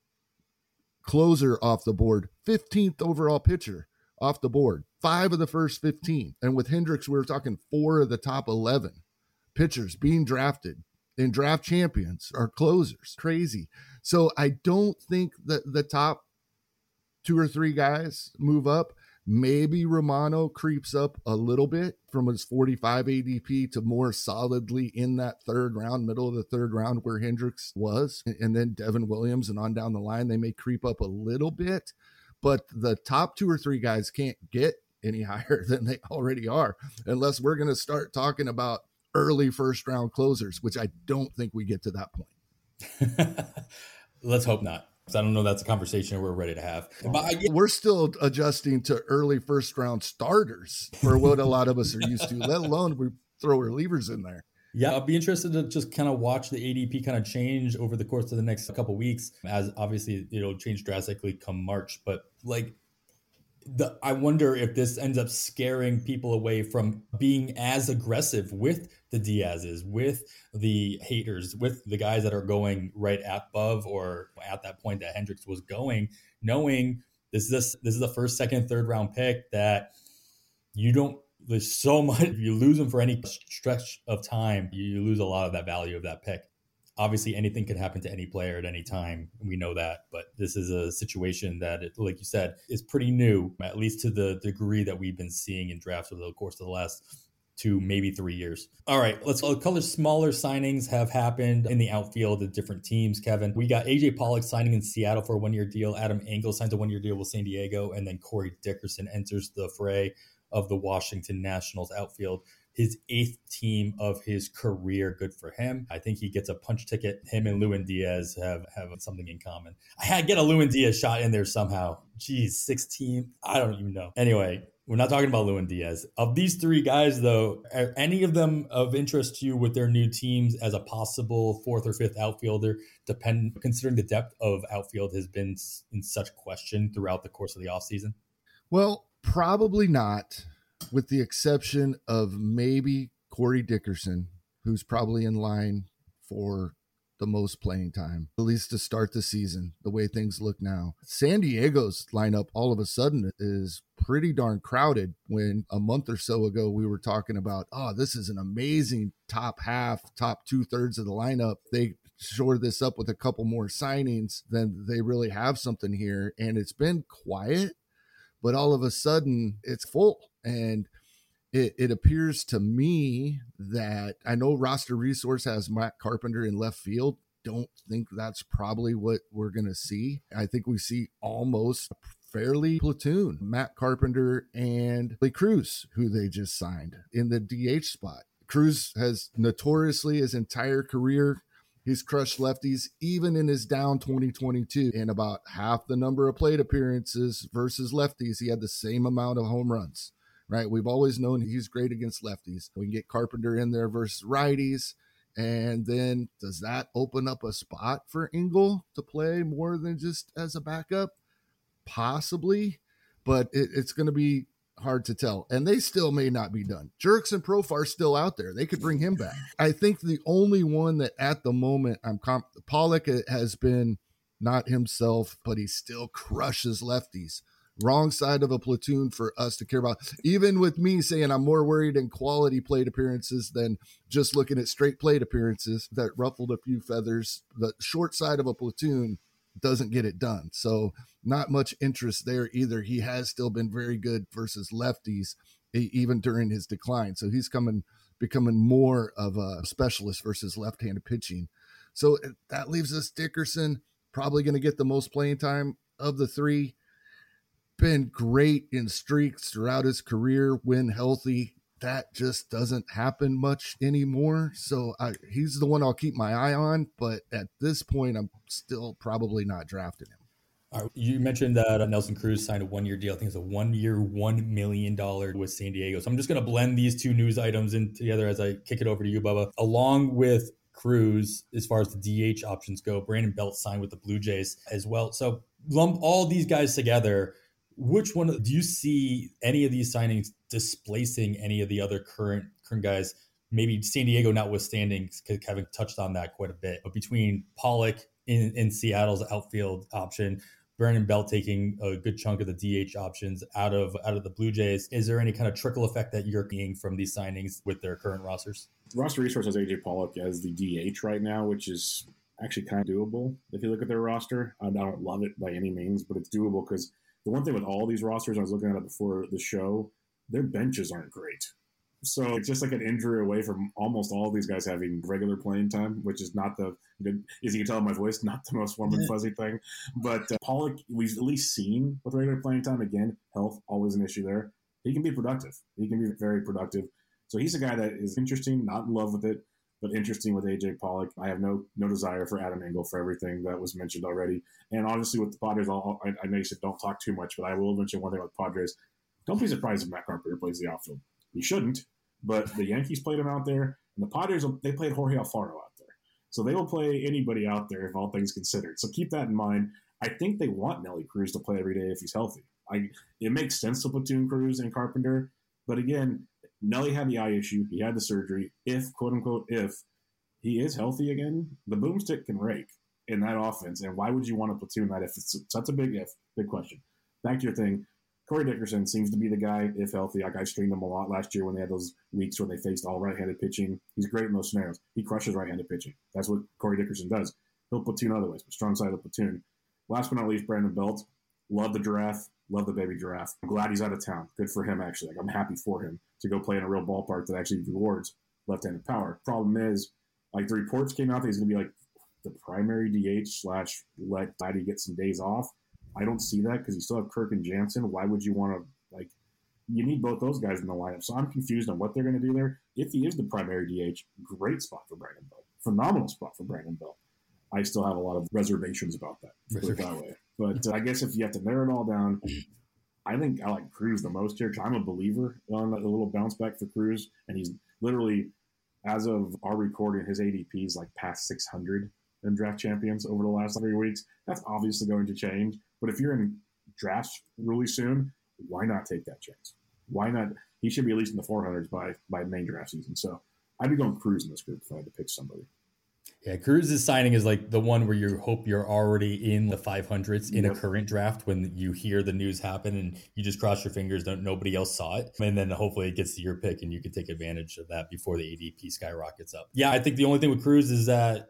closer off the board, 15th overall pitcher off the board, 5 of the first 15. And with Hendriks, we were talking 4 of the top 11 pitchers being drafted in Draft Champions are closers. Crazy. So I don't think that the top 2 or 3 guys move up. Maybe Romano creeps up a little bit from his 45 ADP to more solidly in that third round, middle of the third round where Hendriks was. And then Devin Williams and on down the line, they may creep up a little bit. But the top 2 or 3 guys can't get any higher than they already are unless we're going to start talking about early first round closers, which I don't think we get to that point. Let's hope not. I don't know that's a conversation we're ready to have. But we're still adjusting to early first round starters for what a lot of us are used to, let alone we throw relievers in there. Yeah, I'll be interested to just kind of watch the ADP kind of change over the course of the next couple of weeks, as obviously it'll change drastically come March. But I wonder if this ends up scaring people away from being as aggressive with the Diazes, with the Haters, with the guys that are going right above or at that point that Hendriks was going, knowing this is the first, second, third round pick that there's so much. If you lose them for any stretch of time, you lose a lot of that value of that pick. Obviously, anything could happen to any player at any time. We know that. But this is a situation that, like you said, is pretty new, at least to the degree that we've been seeing in drafts over the course of the last 2, maybe 3 years. All right, let's color smaller signings have happened in the outfield at different teams, Kevin. We got A.J. Pollock signing in Seattle for a 1-year deal. Adam Engel signs a 1-year deal with San Diego. And then Corey Dickerson enters the fray of the Washington Nationals outfield. His 8th team of his career. Good for him. I think he gets a punch ticket. Him and Lewin Diaz have something in common. I had to get a Lewin Diaz shot in there somehow. Geez, 16. I don't even know. Anyway, we're not talking about Lewin Diaz. Of these 3 guys, though, are any of them of interest to you with their new teams as a possible 4th or 5th outfielder, considering the depth of outfield has been in such question throughout the course of the offseason? Well, probably not, with the exception of maybe Corey Dickerson, who's probably in line for the most playing time, at least to start the season, the way things look now. San Diego's lineup all of a sudden is pretty darn crowded, when a month or so ago we were talking about, this is an amazing top half, top 2/3 of the lineup. They shore this up with a couple more signings, then they really have something here. And it's been quiet, but all of a sudden it's full. And it appears to me that, I know Roster Resource has Matt Carpenter in left field. Don't think that's probably what we're going to see. I think we see almost a fairly platoon, Matt Carpenter and Lee Cruz, who they just signed in the DH spot. Cruz has notoriously his entire career, he's crushed lefties, even in his down 2022. In about half the number of plate appearances versus lefties, he had the same amount of home runs, right? We've always known he's great against lefties. We can get Carpenter in there versus righties, And then does that open up a spot for Engel to play more than just as a backup? Possibly, but it's going to be hard to tell. And they still may not be done. Jurickson Profar still out there. They could bring him back. I think the only one that at the moment Pollock has been not himself, but he still crushes lefties. Wrong side of a platoon for us to care about. Even with me saying I'm more worried in quality plate appearances than just looking at straight plate appearances that ruffled a few feathers, the short side of a platoon doesn't get it done. So not much interest there either. He has still been very good versus lefties, even during his decline. So he's becoming more of a specialist versus left-handed pitching. So that leaves us Dickerson, probably going to get the most playing time of the three. Been great in streaks throughout his career when healthy. That just doesn't happen much anymore. So he's the one I'll keep my eye on. But at this point, I'm still probably not drafting him. All right, you mentioned that Nelson Cruz signed a 1-year deal. I think it's a 1-year, $1 million with San Diego. So I'm just going to blend these two news items in together as I kick it over to you, Bubba. Along with Cruz, as far as the DH options go, Brandon Belt signed with the Blue Jays as well. So lump all these guys together. Which one do you see any of these signings displacing any of the other current guys? Maybe San Diego notwithstanding, because Kevin touched on that quite a bit. But between Pollock in Seattle's outfield option, Brandon Belt taking a good chunk of the DH options out of the Blue Jays, is there any kind of trickle effect that you're seeing from these signings with their current rosters? Roster Resource has AJ Pollock as the DH right now, which is actually kind of doable if you look at their roster. I don't love it by any means, but it's doable because the one thing with all these rosters, I was looking at it before the show, their benches aren't great. So it's just like an injury away from almost all of these guys having regular playing time, which is not as you can tell in my voice, not the most warm and fuzzy thing. But Pollock, we've at least seen with regular playing time, again, health, always an issue there. He can be productive. He can be very productive. So he's a guy that is interesting, not in love with it, but interesting with AJ Pollock. I have no desire for Adam Engel for everything that was mentioned already. And obviously with the Padres, I know you said don't talk too much, but I will mention one thing about the Padres. Don't be surprised if Matt Carpenter plays the outfield. He shouldn't, but the Yankees played him out there, and the Padres, they played Jorge Alfaro out there. So they will play anybody out there if all things considered. So keep that in mind. I think they want Nelly Cruz to play every day if he's healthy. It makes sense to platoon Cruz and Carpenter, but again, Nelly had the eye issue. He had the surgery. If, quote-unquote, if he is healthy again, the boomstick can rake in that offense. And why would you want to platoon that if it's such a big if? Big question. Back to your thing. Corey Dickerson seems to be the guy, if healthy. Like I streamed him a lot last year when they had those weeks where they faced all right-handed pitching. He's great in those scenarios. He crushes right-handed pitching. That's what Corey Dickerson does. He'll platoon other ways, but strong side of the platoon. Last but not least, Brandon Belt. Love the giraffe. Love the baby giraffe. I'm glad he's out of town. Good for him, actually. I'm happy for him to go play in a real ballpark that actually rewards left-handed power. Problem is, the reports came out that he's going to be the primary DH / let Daddy get some days off. I don't see that because you still have Kirk and Jansen. Why would you want to, you need both those guys in the lineup. So I'm confused on what they're going to do there. If he is the primary DH, great spot for Brandon Belt. Phenomenal spot for Brandon Belt. I still have a lot of reservations about that, put it that way. But I guess if you have to narrow it all down, I think I like Cruz the most here. I'm a believer on a little bounce back for Cruz, and he's literally, as of our recording, his ADP is past 600 in draft champions over the last 3 weeks. That's obviously going to change. But if you're in drafts really soon, why not take that chance? Why not? He should be at least in the 400s by main draft season. So I'd be going Cruz in this group if I had to pick somebody. Yeah, Cruz's signing is the one where you hope you're already in the 500s in a current draft when you hear the news happen and you just cross your fingers that nobody else saw it. And then hopefully it gets to your pick and you can take advantage of that before the ADP skyrockets up. Yeah, I think the only thing with Cruz is that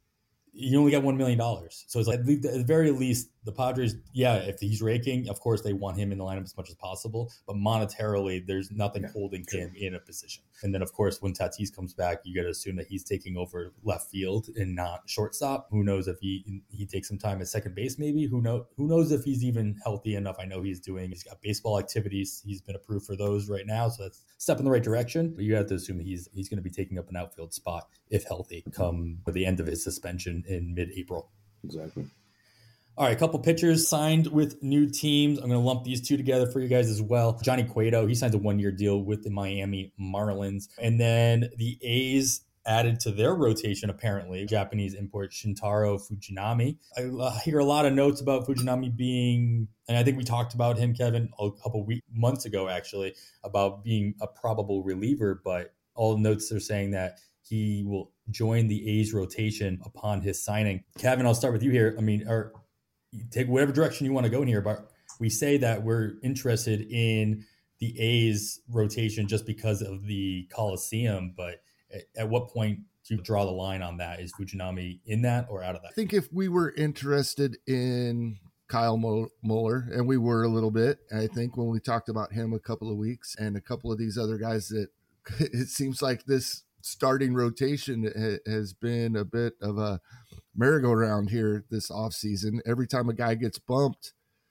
you only got $1 million. So it's at the very least, the Padres, if he's raking, of course, they want him in the lineup as much as possible. But monetarily, there's nothing holding him in a position. And then, of course, when Tatis comes back, you got to assume that he's taking over left field and not shortstop. Who knows if he takes some time at second base, maybe? Who knows if he's even healthy enough? I know he's got baseball activities. He's been approved for those right now. So that's a step in the right direction. But you have to assume he's going to be taking up an outfield spot, if healthy, come the end of his suspension in mid-April. Exactly. All right, a couple pitchers signed with new teams. I'm going to lump these two together for you guys as well. Johnny Cueto, he signs a 1-year deal with the Miami Marlins. And then the A's added to their rotation, apparently, Japanese import Shintaro Fujinami. I hear a lot of notes about Fujinami being, and I think we talked about him, Kevin, a couple months ago, actually, about being a probable reliever, but all the notes are saying that he will join the A's rotation upon his signing. Kevin, I'll start with you here. I mean, take whatever direction you want to go in here, but we say that we're interested in the A's rotation just because of the Coliseum, but at what point do you draw the line on that? Is Fujinami in that or out of that? I think if we were interested in Kyle Muller, and we were a little bit, I think when we talked about him a couple of weeks, and a couple of these other guys, that it seems like this starting rotation has been a bit of a merry-go-round here this offseason. Every time a guy gets bumped,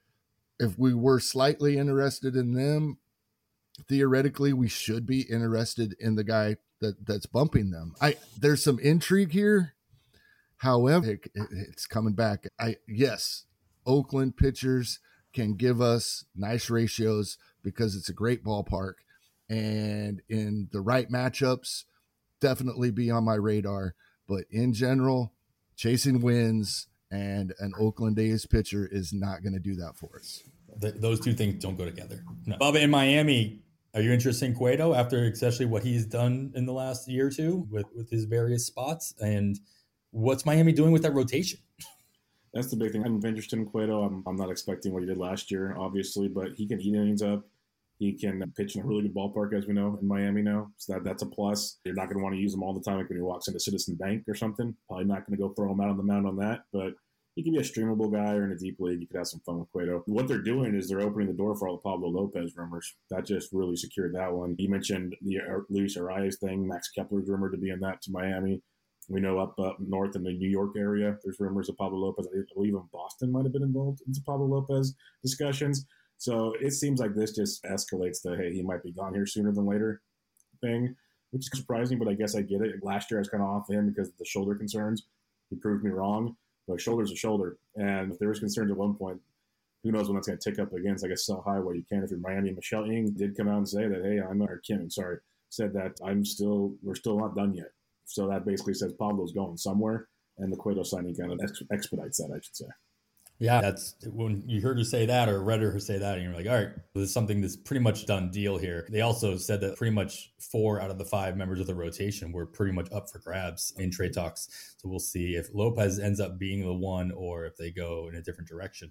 if we were slightly interested in them, theoretically we should be interested in the guy that's bumping them. There's some intrigue here. However, it's coming back. Yes, Oakland pitchers can give us nice ratios because it's a great ballpark, and in the right matchups, definitely be on my radar. But in general, chasing wins and an Oakland A's pitcher is not going to do that for us. Those two things don't go together. No. Bubba, in Miami, are you interested in Cueto after especially what he's done in the last year or two with his various spots? And what's Miami doing with that rotation? That's the big thing. I'm interested in Cueto. I'm not expecting what he did last year, obviously, but he can eat innings up. He can pitch in a really good ballpark, as we know, in Miami now. So that's a plus. You're not going to want to use him all the time, like when he walks into Citizen Bank or something. Probably not going to go throw him out on the mound on that, but he can be a streamable guy, or in a deep league, you could have some fun with Cueto. What they're doing is they're opening the door for all the Pablo Lopez rumors. That just really secured that one. You mentioned the Luis Arias thing. Max Kepler's rumored to be in that to Miami. We know up north in the New York area, there's rumors of Pablo Lopez. I believe in Boston might have been involved into Pablo Lopez discussions. So it seems like this just escalates the, hey, he might be gone here sooner than later thing, which is surprising, but I guess I get it. Last year I was kind of off him because of the shoulder concerns. He proved me wrong. But shoulder's a shoulder. And if there was concerns at one point, who knows when that's going to tick up again. So I guess sell high while you can if you're Miami. Michelle Ng did come out and say that, hey, said that we're still not done yet. So that basically says Pablo's going somewhere. And the Cueto signing kind of expedites that, I should say. Yeah, that's when you heard her say that or read her say that, and you're like, all right, there's something that's pretty much done deal here. They also said that pretty much 4 out of the 5 members of the rotation were pretty much up for grabs in trade talks. So we'll see if Lopez ends up being the one or if they go in a different direction.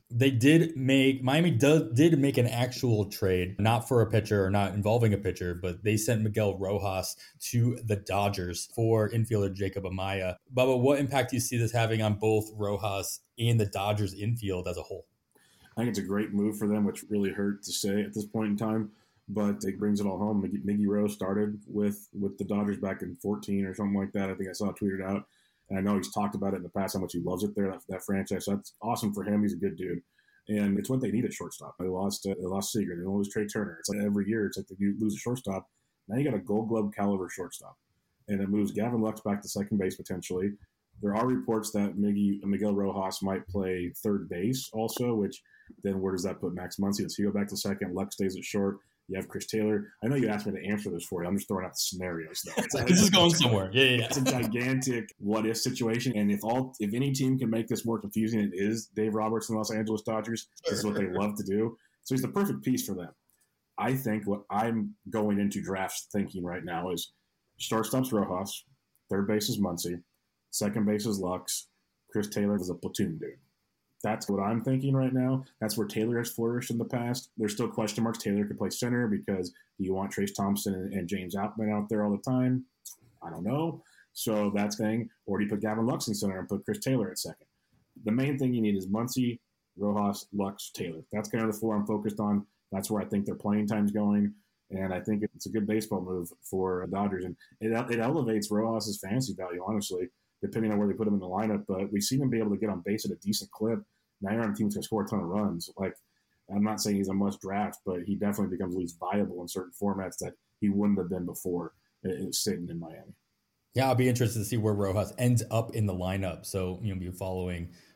Miami did make an actual trade, not for a pitcher or not involving a pitcher, but they sent Miguel Rojas to the Dodgers for infielder Jacob Amaya. Bubba, what impact do you see this having on both Rojas and the Dodgers infield as a whole? I think it's a great move for them, which really hurt to say at this point in time, but it brings it all home. Miggy Rose started with the Dodgers back in 2014 or something like that. I think I saw it tweeted out, and I know he's talked about it in the past, how much he loves it there, that franchise. So that's awesome for him. He's a good dude. And it's what they need at shortstop. They lost Seager. They lose Trey Turner. It's like every year, it's like they lose a shortstop. Now you got a Gold Glove caliber shortstop. And it moves Gavin Lux back to second base potentially. There are reports that Miguel Rojas might play third base also, which then where does that put Max Muncy? Does he go back to second? Lux stays at short. You have Chris Taylor. I know you asked me to answer this for you. I'm just throwing out the scenarios. This is going somewhere. Yeah. It's a gigantic what-if situation. And if any team can make this more confusing, it is Dave Roberts and the Los Angeles Dodgers. This is what they love to do. So he's the perfect piece for them. I think what I'm going into drafts thinking right now is shortstop's Rojas, third base is Muncy, second base is Lux. Chris Taylor is a platoon dude. That's what I'm thinking right now. That's where Taylor has flourished in the past. There's still question marks. Taylor could play center because do you want Trace Thompson and James Outman out there all the time? I don't know. So that's the thing. Or do you put Gavin Lux in center and put Chris Taylor at second? The main thing you need is Muncy, Rojas, Lux, Taylor. That's kind of the 4 I'm focused on. That's where I think their playing time's going. And I think it's a good baseball move for Dodgers. And it elevates Rojas' fantasy value, honestly, depending on where they put him in the lineup. But we've seen him be able to get on base at a decent clip. Now you're on a team that's going to score a ton of runs. Like, I'm not saying he's a must draft, but he definitely becomes at least viable in certain formats that he wouldn't have been before sitting in Miami. Yeah, I'll be interested to see where Rojas ends up in the lineup. So, be following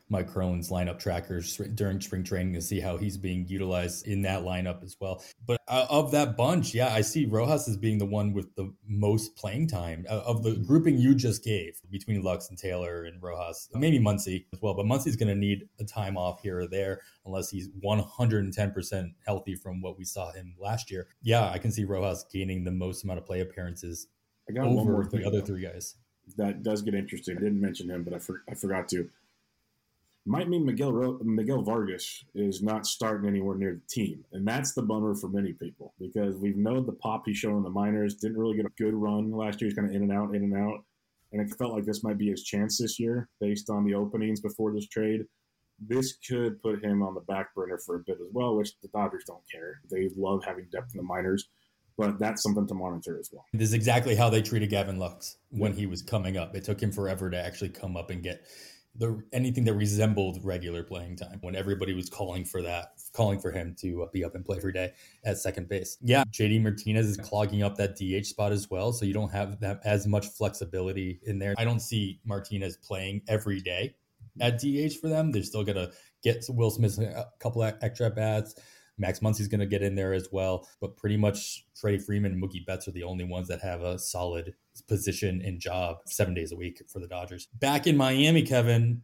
Mike Crone's lineup trackers during spring training to see how he's being utilized in that lineup as well. But of that bunch, yeah, I see Rojas as being the one with the most playing time of the grouping you just gave between Lux and Taylor and Rojas, maybe Muncy as well. But Muncy's going to need a time off here or there unless he's 110% healthy from what we saw him last year. Yeah, I can see Rojas gaining the most amount of play appearances over the other three guys. That does get interesting. I didn't mention him, but I forgot to. Might mean Miguel Vargas is not starting anywhere near the team. And that's the bummer for many people because we've known the pop he's shown in the minors. Didn't really get a good run last year. He's kind of in and out. And it felt like this might be his chance this year based on the openings before this trade. This could put him on the back burner for a bit as well, which the Dodgers don't care. They love having depth in the minors. But that's something to monitor as well. This is exactly how they treated Gavin Lux when he was coming up. It took him forever to actually come up and get anything that resembled regular playing time when everybody was calling for him to be up and play every day at second base. Yeah, JD Martinez is clogging up that DH spot as well, so you don't have that as much flexibility in there. I don't see Martinez playing every day at DH for them. They're still going to get Will Smith a couple of extra bats. Max Muncy's going to get in there as well, but pretty much Freddie Freeman and Mookie Betts are the only ones that have a solid position and job 7 days a week for the Dodgers. Back in Miami, Kevin,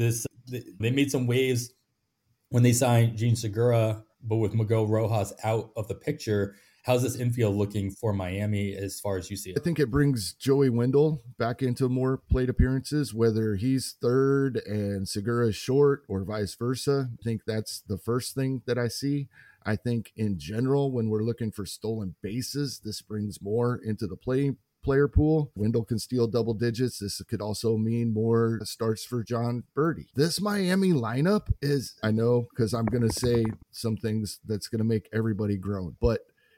they made some waves when they signed Gene Segura, but with Miguel Rojas out of the picture. How's this infield looking for Miami as far as you see it? I think it brings Joey Wendell back into more plate appearances, whether he's third and Segura is short or vice versa. I think that's the first thing that I see. I think in general, when we're looking for stolen bases, this brings more into the player pool. Wendell can steal double digits. This could also mean more starts for Jon Berti. This Miami lineup is, I know, because I'm going to say some things that's going to make everybody groan, but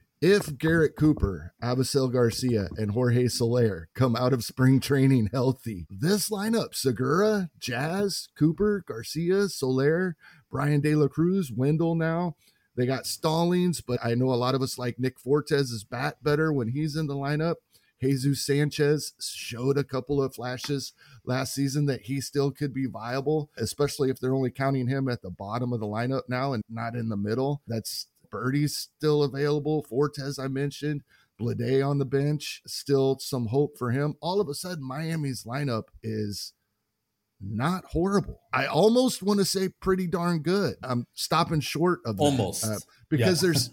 if Garrett Cooper, Avisail Garcia, and Jorge Soler come out of spring training healthy, this lineup, Segura, Jazz, Cooper, Garcia, Soler, Brian De La Cruz, Wendell now, they got Stallings, but I know a lot of us like Nick Fortes's bat better when he's in the lineup. Jesus Sanchez showed a couple of flashes last season that he still could be viable, especially if they're only counting him at the bottom of the lineup now and not in the middle. That's Berti's still available. Fortes, I mentioned. Blade on the bench. Still some hope for him. All of a sudden, Miami's lineup is not horrible. I almost want to say pretty darn good. I'm stopping short of that. Almost. Because there's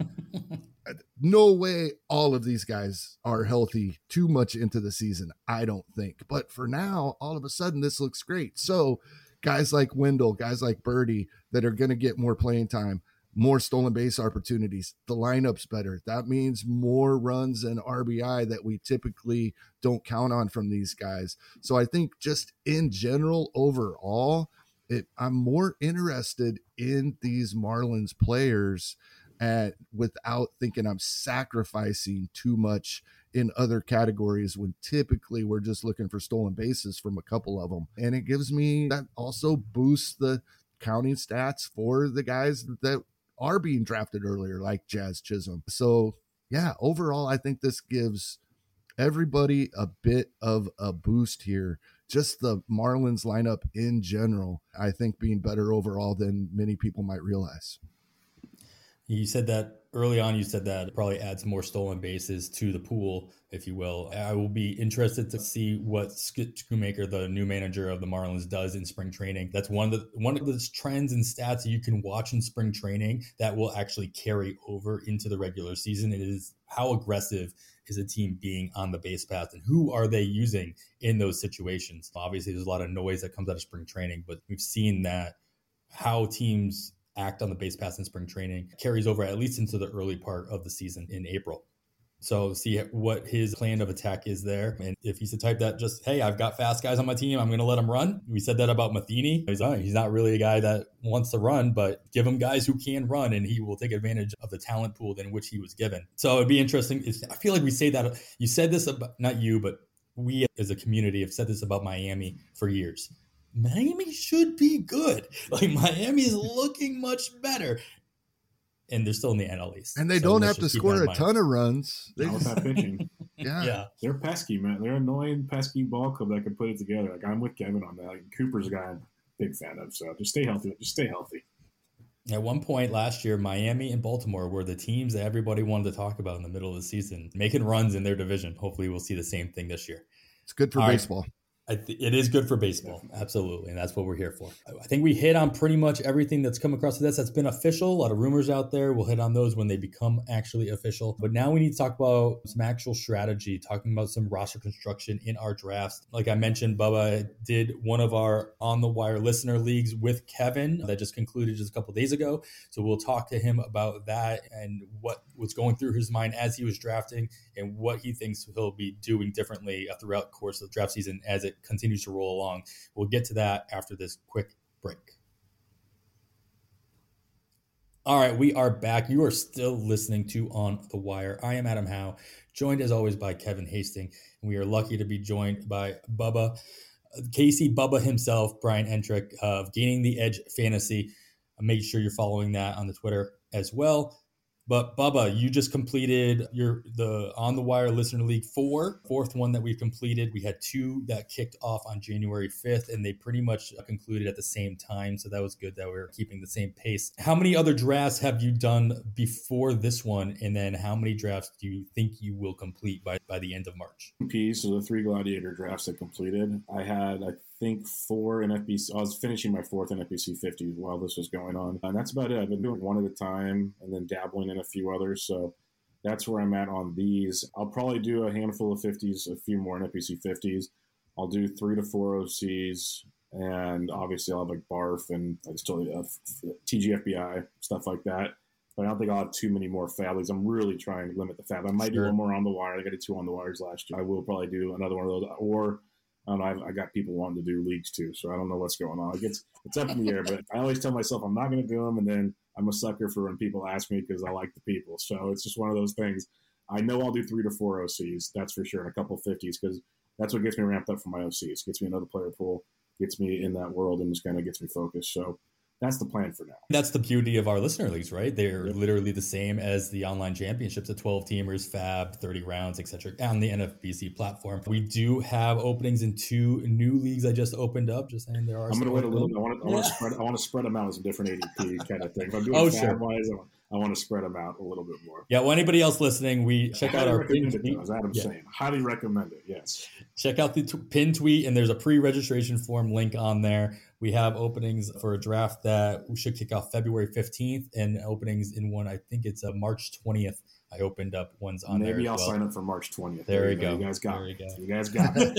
no way all of these guys are healthy too much into the season, I don't think. But for now, all of a sudden, this looks great. So guys like Wendell, guys like Berti that are going to get more playing time, more stolen base opportunities, the lineup's better. That means more runs and RBI that we typically don't count on from these guys. So I think just in general, overall, I'm more interested in these Marlins players without thinking I'm sacrificing too much in other categories when typically we're just looking for stolen bases from a couple of them. And it gives me that also boosts the counting stats for the guys that are being drafted earlier, like Jazz Chisholm. So yeah, overall, I think this gives everybody a bit of a boost here. Just the Marlins lineup in general, I think being better overall than many people might realize. You said that early on, you said that it probably adds more stolen bases to the pool, if you will. I will be interested to see what Skip Schumaker, the new manager of the Marlins, does in spring training. That's one of the trends and stats you can watch in spring training that will actually carry over into the regular season. It is how aggressive is a team being on the base path and who are they using in those situations. Obviously, there's a lot of noise that comes out of spring training, but we've seen that how teams act on the base paths in spring training carries over at least into the early part of the season in April. So see what his plan of attack is there. And if he's the type that just, hey, I've got fast guys on my team, I'm going to let him run. We said that about Matheny. He's not really a guy that wants to run, but give him guys who can run and he will take advantage of the talent pool in which he was given. So it'd be interesting. I feel like we say that, you said this about, not you, but we as a community have said this about Miami for years. Miami should be good. Like Miami is looking much better. And they're still in the NL East. And they don't have to score a ton of runs. They just have pitching. Yeah. They're pesky, man. They're annoying, pesky ball club that can put it together. Like I'm with Kevin on that. Like Cooper's a guy I'm big fan of. So just stay healthy. Just stay healthy. At one point last year, Miami and Baltimore were the teams that everybody wanted to talk about in the middle of the season, making runs in their division. Hopefully we'll see the same thing this year. It's good for baseball. It is good for baseball. Absolutely. And that's what we're here for. I think we hit on pretty much everything that's come across the desk that's been official. A lot of rumors out there. We'll hit on those when they become actually official. But now we need to talk about some actual strategy, talking about some roster construction in our drafts. Like I mentioned, Bubba did one of our On the Wire listener leagues with Kevin that just concluded just a couple of days ago. So we'll talk to him about that and what was going through his mind as he was drafting and what he thinks he'll be doing differently throughout the course of the draft season as it continues to roll along. We'll get to that after this quick break. All right, we are back. You are still listening to On the Wire. I am Adam Howe, joined as always by Kevin Hastings, and we are lucky to be joined by Bubba, Casey Bubba himself, Brian Entrick of Gaining the Edge Fantasy. Make sure you're following that on the Twitter as well. But Bubba, you just completed the On the Wire Listener League 4, fourth one that we've completed. We had 2 that kicked off on January 5th, and they pretty much concluded at the same time. So that was good that we were keeping the same pace. How many other drafts have you done before this one? And then how many drafts do you think you will complete by the end of March? So the 3 Gladiator drafts I completed. I had, I think 4 in FBC. I was finishing my 4th in FBC 50 while this was going on. And that's about it. I've been doing one at a time and then dabbling in a few others. So that's where I'm at on these. I'll probably do a handful of 50s, a few more in FBC 50s. I'll do 3 to 4 OCs. And obviously I'll have like BARF and I still TGFBI, stuff like that. But I don't think I'll have too many more fab leagues. I'm really trying to limit the fab. I might do one more on the wire. I got 2 on the wires last year. I will probably do another one of those. Or I don't know, I got people wanting to do leagues too, so I don't know what's going on. It's up in the air, but I always tell myself I'm not going to do them, and then I'm a sucker for when people ask me because I like the people. So it's just one of those things. I know I'll do 3 to 4 OCs, that's for sure, and a couple 50s because that's what gets me ramped up for my OCs. Gets me another player pool, gets me in that world, and just kind of gets me focused. So that's the plan for now. That's the beauty of our listener leagues, right? They're literally the same as the online championships, the 12 teamers, fab, 30 rounds, etc. on the NFBC platform. We do have openings in 2 new leagues I just opened up. Just saying there are. I'm going to wait a little bit. I want to spread them out as a different ADP kind of thing. If I'm doing fab-wise, I want to spread them out a little bit more. Yeah, well, anybody else listening, we check out our pin tweet. As Adam's saying, highly recommend it. Yes. Check out the pin tweet, and there's a pre-registration form link on there. We have openings for a draft that we should kick off February 15th, and openings in one, I think it's March 20th. I opened up ones on there. Maybe I'll sign up for March 20th. There you go. You guys got me. You guys got me.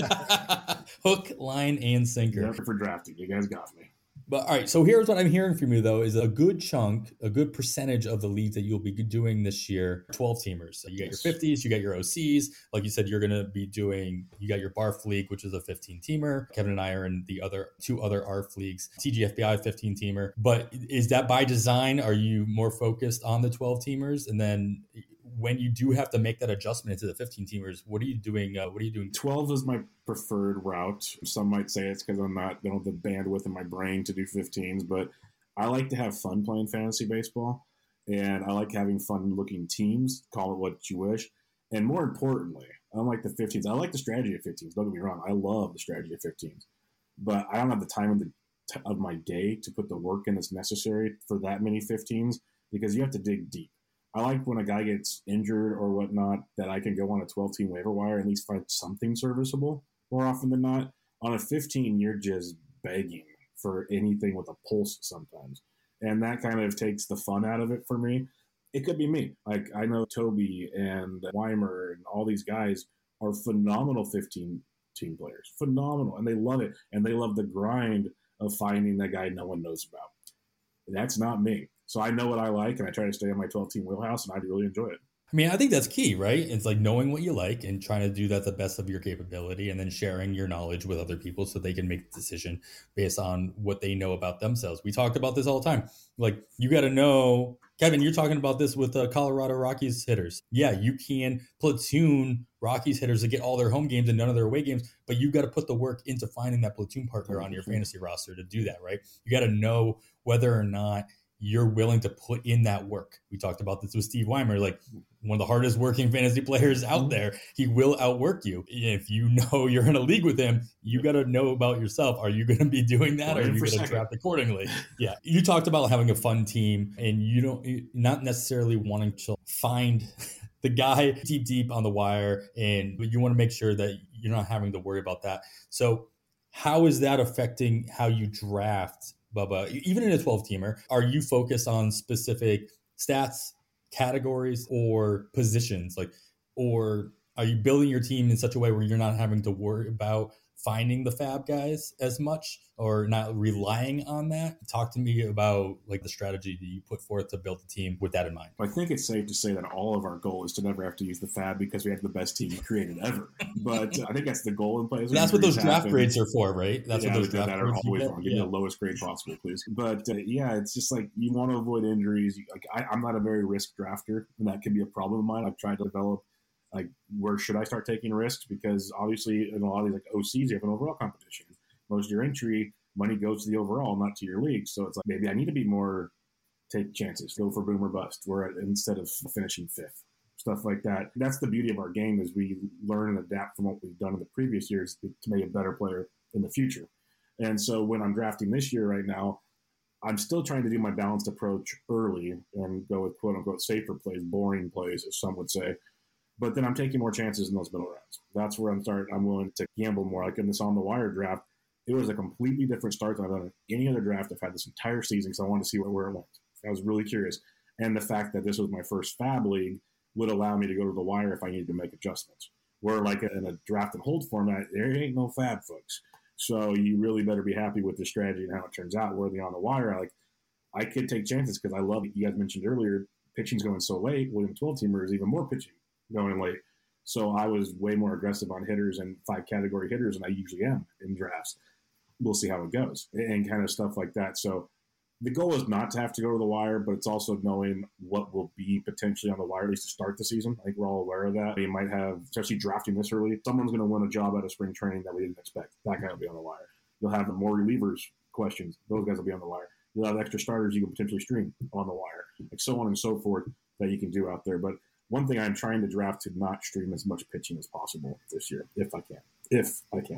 Hook, line, and sinker. Yeah, for drafting. You guys got me. But all right, so here's what I'm hearing from you, though, is a good percentage of the leagues that you'll be doing this year, 12 teamers. So you got your 50s, you got your OCs. Like you said, you're going to be you got your BARF league, which is a 15-teamer. Kevin and I are in the 2 other ARF leagues, TGFBI 15-teamer. But is that by design? Are you more focused on the 12 teamers? And then when you do have to make that adjustment into the 15 teamers, what are you doing? 12 is my preferred route. Some might say it's because I don't have the bandwidth in my brain to do 15s, but I like to have fun playing fantasy baseball, and I like having fun looking teams. Call it what you wish. And more importantly, unlike the 15s, I like the strategy of 15s. Don't get me wrong. I love the strategy of 15s, but I don't have the time of my day to put the work in that's necessary for that many 15s because you have to dig deep. I like when a guy gets injured or whatnot that I can go on a 12-team waiver wire and at least find something serviceable more often than not. On a 15, you're just begging for anything with a pulse sometimes. And that kind of takes the fun out of it for me. It could be me. Like I know Toby and Weimer and all these guys are phenomenal 15-team players. Phenomenal. And they love it. And they love the grind of finding that guy no one knows about. That's not me. So I know what I like, and I try to stay in my 12-team wheelhouse, and I really enjoy it. I mean, I think that's key, right? It's like knowing what you like and trying to do that the best of your capability and then sharing your knowledge with other people so they can make a decision based on what they know about themselves. We talked about this all the time. Like, you got to know, Kevin, you're talking about this with Colorado Rockies hitters. Yeah, you can platoon Rockies hitters to get all their home games and none of their away games, but you got to put the work into finding that platoon partner on your fantasy roster to do that, right? You got to know whether or not you're willing to put in that work. We talked about this with Steve Weimer, like one of the hardest working fantasy players out there. He will outwork you. If you know you're in a league with him, you got to know about yourself. Are you going to be doing that? Or are you going to draft accordingly? Yeah. You talked about having a fun team, and you're not necessarily wanting to find the guy deep on the wire, and you want to make sure that you're not having to worry about that. So how is that affecting how you draft, Bubba? Even in a 12-teamer, are you focused on specific stats, categories, or positions? Or are you building your team in such a way where you're not having to worry about finding the fab guys as much, or not relying on that? Talk to me about like the strategy that you put forth to build a team with that in mind. I think it's safe to say that all of our goal is to never have to use the fab because we have the best team created ever. But I think that's the goal in play. That's what those draft grades are for, right? That's what those draft grades are always on. Give me the lowest grade possible, please. But it's just like you want to avoid injuries. I'm not a very risk drafter, and that can be a problem of mine. I've tried to develop like, where should I start taking risks? Because obviously in a lot of these like OCs, you have an overall competition. Most of your entry money goes to the overall, not to your league. So it's like, maybe I need to be more, take chances, go for boom or bust, where instead of finishing fifth, stuff like that. That's the beauty of our game, is we learn and adapt from what we've done in the previous years to make a better player in the future. And so when I'm drafting this year right now, I'm still trying to do my balanced approach early and go with quote unquote safer plays, boring plays, as some would say. But then I'm taking more chances in those middle rounds. That's where I'm willing to gamble more. Like in this on the wire draft, it was a completely different start than I've done in any other draft I've had this entire season, because I wanted to see where it went. I was really curious. And the fact that this was my first fab league would allow me to go to the wire if I needed to make adjustments. Where like in a draft and hold format, there ain't no fab, folks. So you really better be happy with the strategy and how it turns out. Where the on the wire, I could take chances because I love it. You guys mentioned earlier, pitching's going so late. William 12-teamer is even more pitching going late. So I was way more aggressive on hitters and 5 category hitters than I usually am in drafts. We'll see how it goes and kind of stuff like that. So the goal is not to have to go to the wire, but it's also knowing what will be potentially on the wire, at least to start the season. I think we're all aware of that. You might have, especially drafting this early, someone's going to win a job out of spring training that we didn't expect. That guy will be on the wire. You'll have more relievers questions. Those guys will be on the wire. You'll have extra starters you can potentially stream on the wire, like so on and so forth that you can do out there. But one thing I'm trying to draft to not stream as much pitching as possible this year, if I can.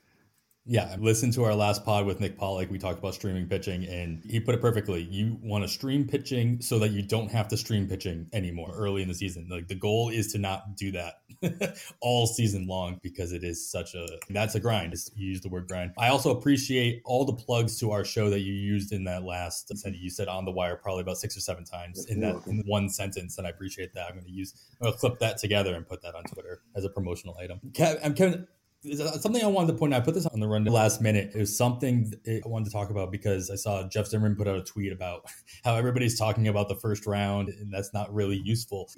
Yeah, listen to our last pod with Nick Pollock. We talked about streaming pitching, and he put it perfectly. You want to stream pitching so that you don't have to stream pitching anymore early in the season. Like the goal is to not do that all season long, because it is that's a grind. You use the word grind. I also appreciate all the plugs to our show that you used in that last sentence. You said on the wire probably about 6 or 7 times in one sentence, and I appreciate that. I'm going to clip that together and put that on Twitter as a promotional item. Kevin, something I wanted to point out, I put this on the run last minute. It was something I wanted to talk about because I saw Jeff Zimmerman put out a tweet about how everybody's talking about the first round, and that's not really useful.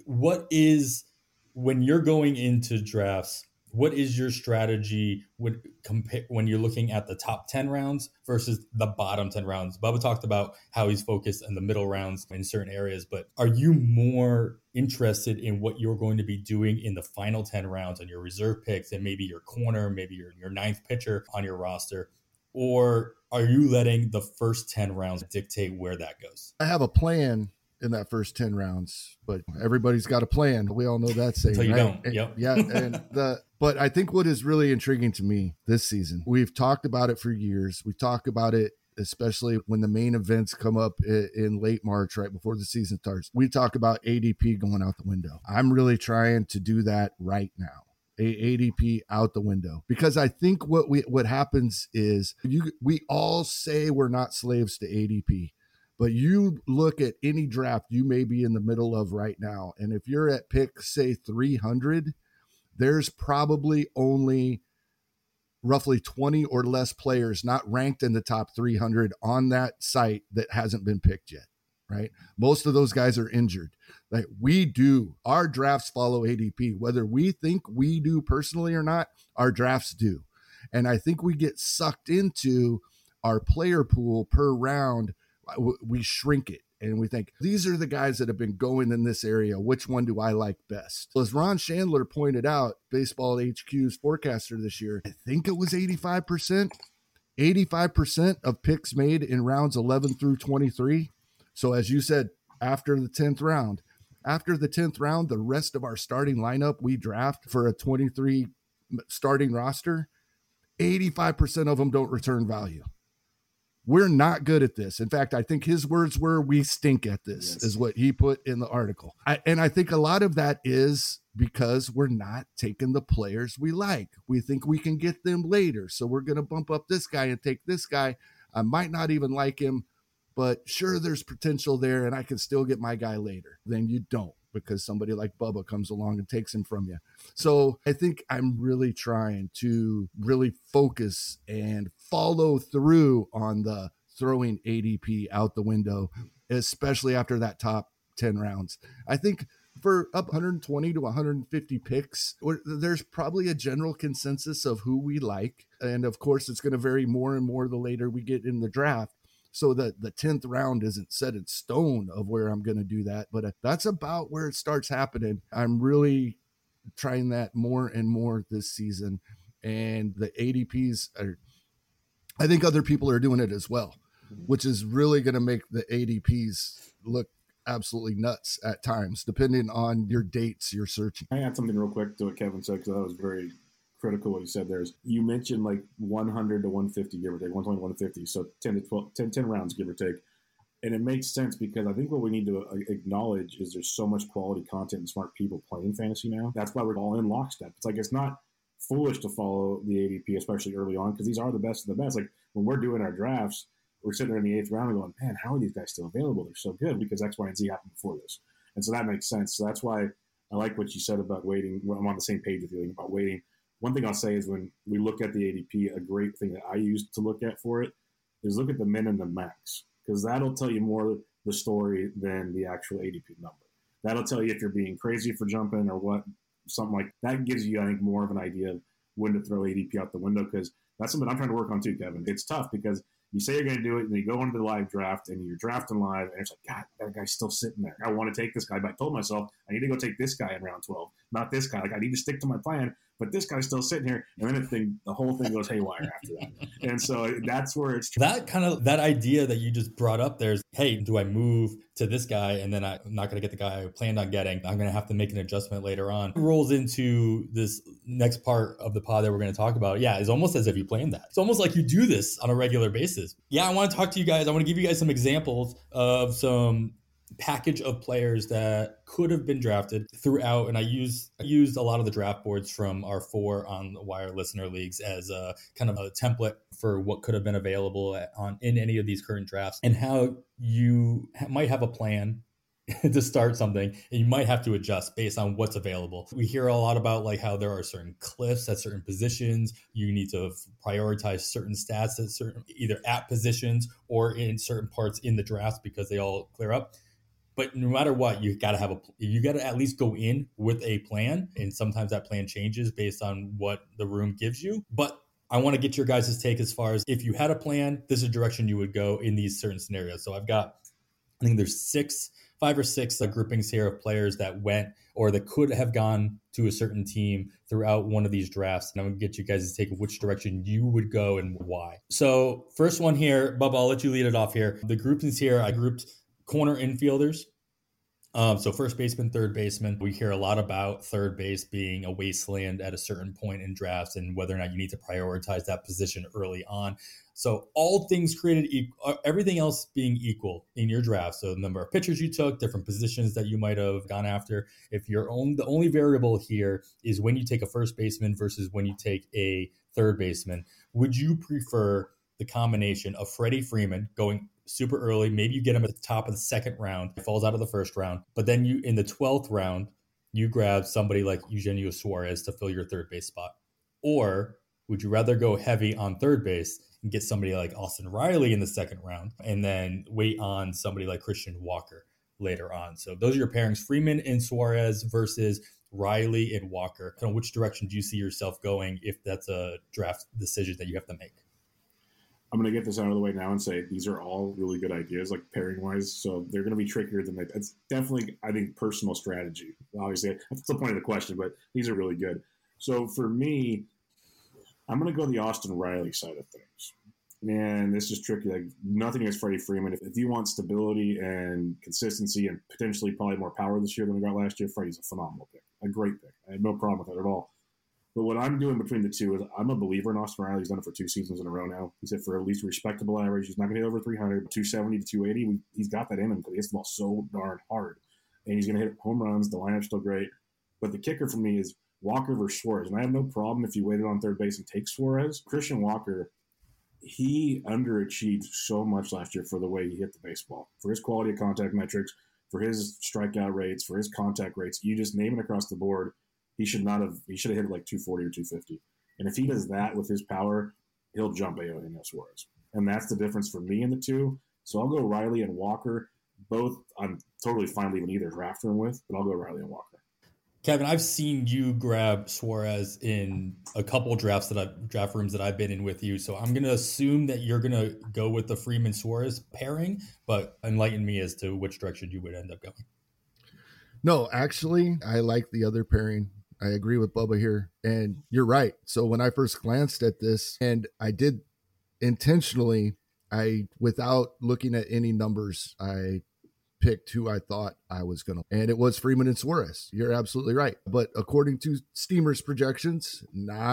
When you're going into drafts, what is your strategy when you're looking at the top 10 rounds versus the bottom 10 rounds? Bubba talked about how he's focused in the middle rounds in certain areas, but are you more interested in what you're going to be doing in the final 10 rounds on your reserve picks and maybe your corner, maybe your ninth pitcher on your roster? Or are you letting the first 10 rounds dictate where that goes? I have a plan in that first 10 rounds, but everybody's got a plan. We all know that saying, until you right? don't. Yep. Yeah. But I think what is really intriguing to me this season, we've talked about it for years. We talk about it, especially when the main events come up in late March, right before the season starts. We talk about ADP going out the window. I'm really trying to do that right now. ADP out the window, because I think what happens is we all say we're not slaves to ADP. But you look at any draft you may be in the middle of right now, and if you're at pick, say, 300, there's probably only roughly 20 or less players not ranked in the top 300 on that site that hasn't been picked yet, right? Most of those guys are injured. Like our drafts follow ADP. Whether we think we do personally or not, our drafts do. And I think we get sucked into our player pool per round. We shrink it and we think these are the guys that have been going in this area. Which one do I like best? Well, as Ron Chandler pointed out, Baseball HQ's forecaster this year, I think it was 85% of picks made in rounds 11 through 23 So as you said, after the 10th round, the rest of our starting lineup we draft for a 23 starting roster, 85% of them don't return value. We're not good at this. In fact, I think his words were, we stink at this, is what he put in the article. And I think a lot of that is because we're not taking the players we like. We think we can get them later. So we're going to bump up this guy and take this guy. I might not even like him, but sure, there's potential there and I can still get my guy later. Then you don't, because somebody like Bubba comes along and takes him from you. So I think I'm really trying to really focus and follow through on the throwing ADP out the window, especially after that top 10 rounds. I think for up 120 to 150 picks, there's probably a general consensus of who we like. And of course, it's going to vary more and more the later we get in the draft. So the 10th round isn't set in stone of where I'm going to do that, but that's about where it starts happening. I'm really trying that more and more this season. And the ADPs are, I think other people are doing it as well, which is really going to make the ADPs look absolutely nuts at times, depending on your dates you're searching. I add something real quick to what Kevin said, because that was very critical what you said there. Is you mentioned like 100 to 150, give or take, 120 to 150, so 10 to 12, 10 rounds, give or take. And it makes sense, because I think what we need to acknowledge is there's so much quality content and smart people playing fantasy now. That's why we're all in lockstep. It's like, it's not foolish to follow the ADP, especially early on, because these are the best of the best. Like when we're doing our drafts, we're sitting there in the 8th round and going, man, how are these guys still available? They're so good, because X, Y, and Z happened before this. And so that makes sense. So that's why I like what you said about waiting. I'm on the same page with you about waiting. One thing I'll say is when we look at the ADP, a great thing that I use to look at for it is look at the min and the max, because that'll tell you more the story than the actual ADP number. That'll tell you if you're being crazy for jumping or what, something like that gives you, I think, more of an idea of when to throw ADP out the window, because that's something I'm trying to work on too, Kevin. It's tough because you say you're going to do it, and you go into the live draft, and you're drafting live, and it's like, God, that guy's still sitting there. I want to take this guy, but I told myself I need to go take this guy in round 12, not this guy. Like, I need to stick to my plan, but this guy's still sitting here, and then the whole thing goes haywire after that. And so that's where it's that idea that you just brought up. There's, hey, do I move to this guy, and then I'm not going to get the guy I planned on getting? I'm going to have to make an adjustment later on. It rolls into this next part of the pod that we're going to talk about. Yeah, it's almost as if you planned that. It's almost like you do this on a regular basis. Yeah, I want to talk to you guys. I want to give you guys some examples of some package of players that could have been drafted throughout. And I used a lot of the draft boards from our 4 on the Wire listener leagues as a kind of a template for what could have been available in any of these current drafts, and how you might have a plan to start something and you might have to adjust based on what's available. We hear a lot about like how there are certain cliffs at certain positions. You need to prioritize certain stats at certain, either at positions or in certain parts in the draft, because they all clear up. But no matter what, you got to at least go in with a plan. And sometimes that plan changes based on what the room gives you. But I want to get your guys' take as far as, if you had a plan, this is the direction you would go in these certain scenarios. So I think there's 5 or 6 groupings here of players that went or that could have gone to a certain team throughout one of these drafts. And I'm going to get you guys' take of which direction you would go and why. So first one here, Bubba, I'll let you lead it off here. The groupings here, I grouped corner infielders. So first baseman, third baseman. We hear a lot about third base being a wasteland at a certain point in drafts and whether or not you need to prioritize that position early on. So all things created equal, everything else being equal in your draft. So the number of pitchers you took, different positions that you might have gone after. If the only variable here is when you take a first baseman versus when you take a third baseman, would you prefer the combination of Freddie Freeman going super early? Maybe you get him at the top of the second round, he falls out of the first round, but then you, in the 12th round, you grab somebody like Eugenio Suarez to fill your third base spot. Or would you rather go heavy on third base and get somebody like Austin Riley in the second round and then wait on somebody like Christian Walker later on? So those are your pairings, Freeman and Suarez versus Riley and Walker. Kind of which direction do you see yourself going if that's a draft decision that you have to make? I'm going to get this out of the way now and say these are all really good ideas, like pairing-wise. So they're going to be trickier than it's definitely, I think, personal strategy. Obviously, that's the point of the question, but these are really good. So for me, I'm going to go the Austin Riley side of things. Man, this is tricky. Like nothing is Freddie Freeman. If you want stability and consistency and potentially probably more power this year than we got last year, Freddie's a phenomenal pick, a great pick. I have no problem with that at all. But what I'm doing between the two is I'm a believer in Austin Riley. He's done it for 2 seasons in a row now. He's hit for at least a respectable average. He's not going to hit over 300, but 270 to 280. He's got that in him because he hits the ball so darn hard. And he's going to hit home runs. The lineup's still great. But the kicker for me is Walker versus Suarez. And I have no problem if you waited on third base and take Suarez. Christian Walker, he underachieved so much last year for the way he hit the baseball, for his quality of contact metrics, for his strikeout rates, for his contact rates. You just name it across the board. He should have hit it like 240 or 250. And if he does that with his power, he'll jump Eugenio Suarez. And that's the difference for me in the two. So I'll go Riley and Walker. Both I'm totally fine leaving either draft room with, but I'll go Riley and Walker. Kevin, I've seen you grab Suarez in a couple draft rooms that I've been in with you. So I'm going to assume that you're going to go with the Freeman Suarez pairing, but enlighten me as to which direction you would end up going. No, actually, I like the other pairing. I agree with Bubba here. And you're right. So when I first glanced at this, and I did intentionally, without looking at any numbers, I picked who I thought I was going to, and it was Freeman and Suarez. You're absolutely right. But according to Steamer's projections,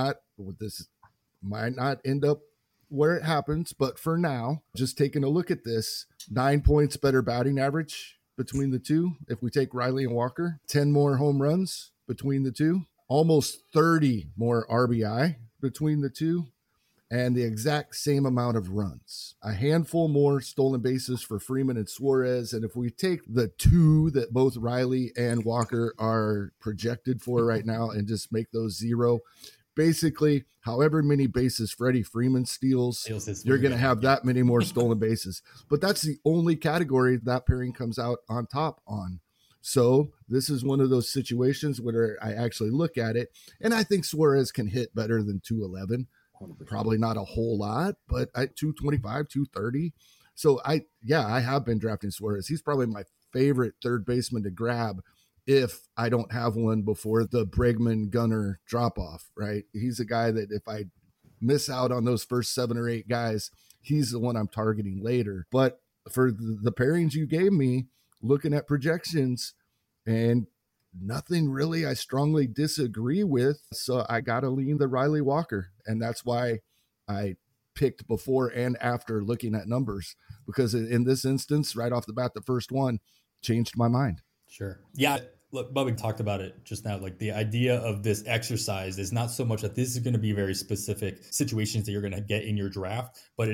this might not end up where it happens. But for now, just taking a look at this, 9 points better batting average between the two. If we take Riley and Walker, 10 more home runs between the two, almost 30 more RBI between the two, and the exact same amount of runs. A handful more stolen bases for Freeman and Suarez. And if we take the 2 that both Riley and Walker are projected for right now and just make those 0, basically, however many bases Freddie Freeman steals, you're going to have that many more stolen bases. But that's the only category that pairing comes out on top on. So this is one of those situations where I actually look at it, and I think Suarez can hit better than 211. 100%. Probably not a whole lot, but at 225, 230. So I have been drafting Suarez. He's probably my favorite third baseman to grab if I don't have one before the Bregman Gunnar drop off, right? He's a guy that if I miss out on those first 7 or 8 guys, he's the one I'm targeting later. But for the pairings you gave me, looking at projections, and nothing really I strongly disagree with. So I got to lean the Riley Walker. And that's why I picked before and after looking at numbers, because in this instance, right off the bat, the first one changed my mind. Sure. Yeah. Look, Bubba talked about it just now. Like the idea of this exercise is not so much that this is going to be very specific situations that you're going to get in your draft, but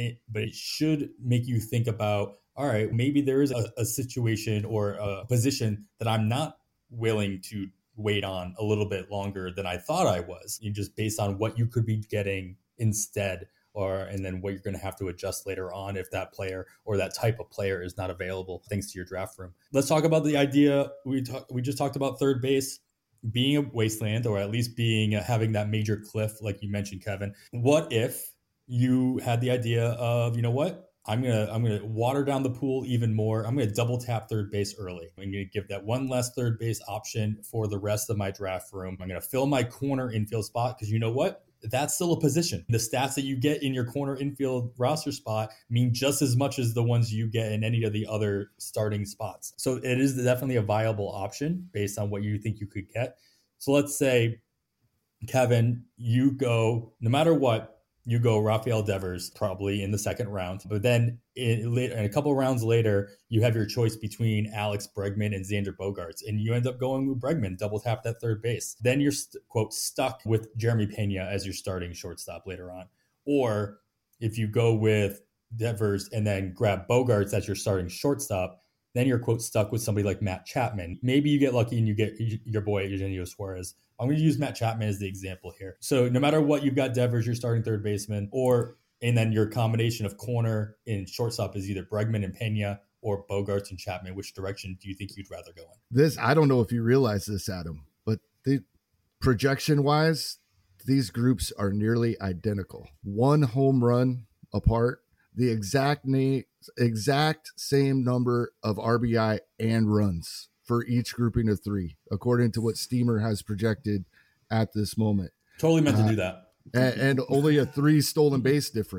it should make you think about, all right, maybe there is a situation or a position that I'm not willing to wait on a little bit longer than I thought I was, just based on what you could be getting instead, and then what you're going to have to adjust later on if that player or that type of player is not available thanks to your draft room. Let's talk about the idea. We just talked about third base being a wasteland, or at least having that major cliff, like you mentioned, Kevin. What if you had the idea of, you know what? I'm gonna water down the pool even more. I'm gonna double tap third base early. I'm gonna give that one less third base option for the rest of my draft room. I'm gonna fill my corner infield spot because you know what? That's still a position. The stats that you get in your corner infield roster spot mean just as much as the ones you get in any of the other starting spots. So it is definitely a viable option based on what you think you could get. So let's say, Kevin, you go, no matter what, you go Rafael Devers probably in the second round. But then in a couple of rounds later, you have your choice between Alex Bregman and Xander Bogaerts. And you end up going with Bregman, double tap that third base. Then you're, quote, stuck with Jeremy Pena as your starting shortstop later on. Or if you go with Devers and then grab Bogaerts as your starting shortstop, then you're, quote, stuck with somebody like Matt Chapman. Maybe you get lucky and you get your boy Eugenio Suarez. I'm going to use Matt Chapman as the example here. So no matter what, you've got Devers, your starting third baseman, and then your combination of corner and shortstop is either Bregman and Pena or Bogaerts and Chapman. Which direction do you think you'd rather go in? I don't know if you realize this, Adam, but the projection-wise, these groups are nearly identical. 1 home run apart, the exact same number of RBI and runs for each grouping of 3, according to what Steamer has projected at this moment. Totally meant to do that. And only a 3 stolen base difference.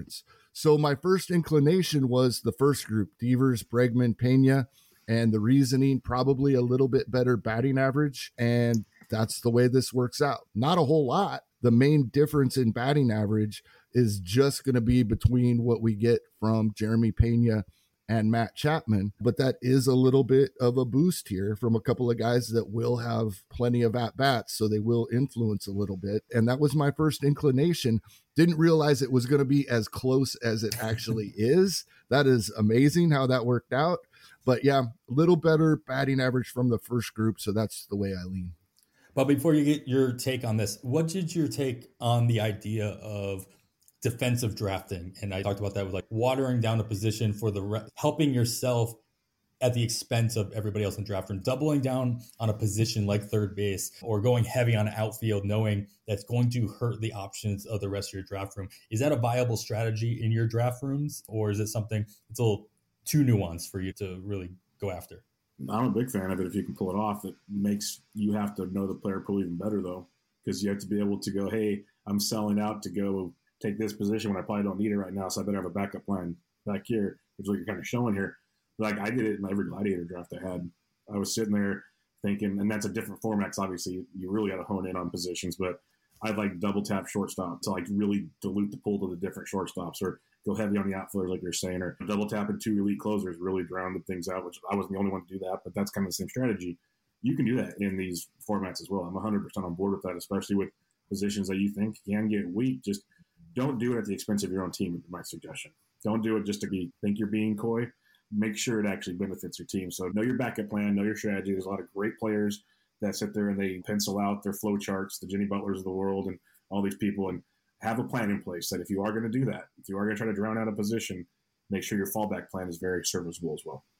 So my first inclination was the first group, Devers, Bregman, Pena, and the reasoning, probably a little bit better batting average. And that's the way this works out. Not a whole lot. The main difference in batting average is just going to be between what we get from Jeremy Pena and Matt Chapman, but that is a little bit of a boost here from a couple of guys that will have plenty of at-bats, so they will influence a little bit. And that was my first inclination. Didn't realize it was going to be as close as it actually is. That is amazing how that worked out. But yeah, a little better batting average from the first group, so that's the way I lean. But before you get your take on this, what did your take on the idea of defensive drafting? And I talked about that with like watering down a position for helping yourself at the expense of everybody else in the draft room, doubling down on a position like third base or going heavy on outfield, knowing that's going to hurt the options of the rest of your draft room. Is that a viable strategy in your draft rooms, or is it something that's a little too nuanced for you to really go after? I'm a big fan of it if you can pull it off. It makes you have to know the player pool even better, though, because you have to be able to go, hey, I'm selling out to go take this position when I probably don't need it right now, so I better have a backup plan back here, which is what you're kind of showing here. Like I did it in every Gladiator draft I had. I was sitting there thinking, and that's a different format, because obviously you really got to hone in on positions, but I'd like double tap shortstop to like really dilute the pool to the different shortstops, or go heavy on the outfielders like you're saying, or double tapping 2 elite closers really drowned things out, which I wasn't the only one to do that, but that's kind of the same strategy. You can do that in these formats as well. I'm 100% on board with that, especially with positions that you think can get weak. Just don't do it at the expense of your own team, would be my suggestion. Don't do it just to think you're being coy. Make sure it actually benefits your team. So know your backup plan, know your strategy. There's a lot of great players that sit there and they pencil out their flow charts, the Jimmy Butlers of the world and all these people, and have a plan in place that if you are going to do that, if you are going to try to drown out a position, make sure your fallback plan is very serviceable as well.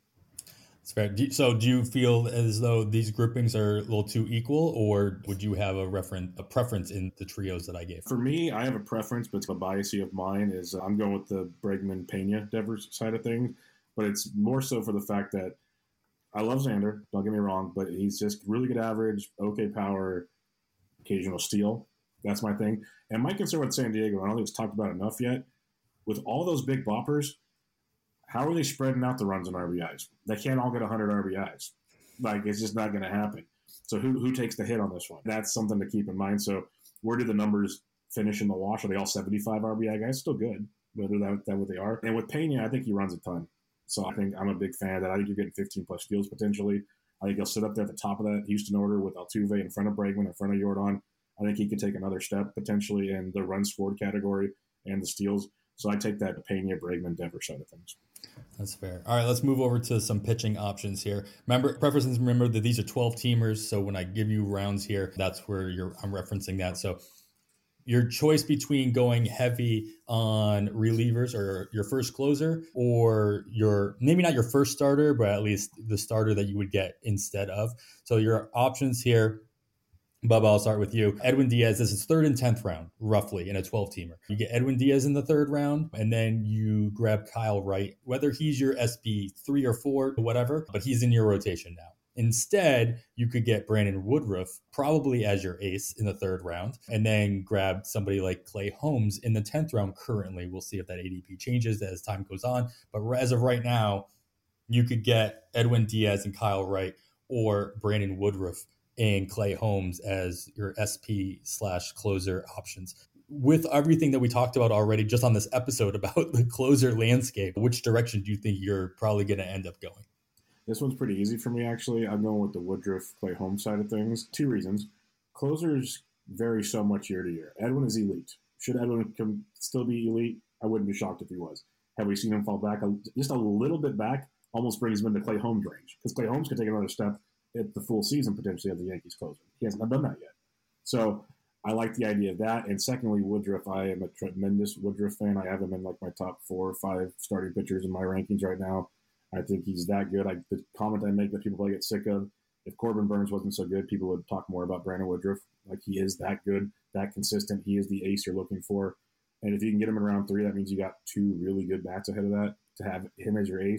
That's fair. So do you feel as though these groupings are a little too equal, or would you have a preference in the trios that I gave? For me, I have a preference, but the bias of mine is I'm going with the Bregman Pena Devers side of things, but it's more so for the fact that I love Xander, don't get me wrong, but he's just really good average, okay power, occasional steal. That's my thing. And my concern with San Diego, I don't think it's talked about enough yet, with all those big boppers, how are they spreading out the runs and RBIs? They can't all get 100 RBIs. Like, it's just not going to happen. So who takes the hit on this one? That's something to keep in mind. So where do the numbers finish in the wash? Are they all 75 RBI guys? Still good, whether that's what they are. And with Pena, I think he runs a ton. So I think I'm a big fan of that. I think you're getting 15-plus steals potentially. I think he'll sit up there at the top of that Houston order with Altuve in front of Bregman, in front of Jordan. I think he could take another step potentially in the runs scored category and the steals. So I take that Pena, Bregman, Devers side of things. That's fair. All right, let's move over to some pitching options here. Remember that these are 12 teamers. So when I give you rounds here, that's where I'm referencing that. So your choice between going heavy on relievers or your first closer, or maybe not your first starter, but at least the starter that you would get instead of. So your options here, Bubba, I'll start with you. Edwin Diaz, this is 3rd and 10th round, roughly, in a 12-teamer. You get Edwin Diaz in the 3rd round, and then you grab Kyle Wright, whether he's your SB 3 or 4, whatever, but he's in your rotation now. Instead, you could get Brandon Woodruff probably as your ace in the 3rd round, and then grab somebody like Clay Holmes in the 10th round currently. We'll see if that ADP changes as time goes on. But as of right now, you could get Edwin Diaz and Kyle Wright, or Brandon Woodruff and Clay Holmes as your SP/closer options. With everything that we talked about already just on this episode about the closer landscape, which direction do you think you're probably going to end up going? This one's pretty easy for me, actually. I'm going with the Woodruff, Clay Holmes side of things. 2 reasons. Closers vary so much year to year. Edwin is elite. Should Edwin still be elite? I wouldn't be shocked if he was. Have we seen him fall back just a little bit back? Almost brings him into Clay Holmes range, because Clay Holmes could take another step at the full season potentially of the Yankees closer. He hasn't done that yet. So I like the idea of that. And secondly, Woodruff, I am a tremendous Woodruff fan. I have him in like my top 4 or 5 starting pitchers in my rankings right now. I think he's that good. The comment I make that people probably get sick of, if Corbin Burns wasn't so good, people would talk more about Brandon Woodruff. Like, he is that good, that consistent. He is the ace you're looking for. And if you can get him in round 3, that means you got 2 really good bats ahead of that to have him as your ace.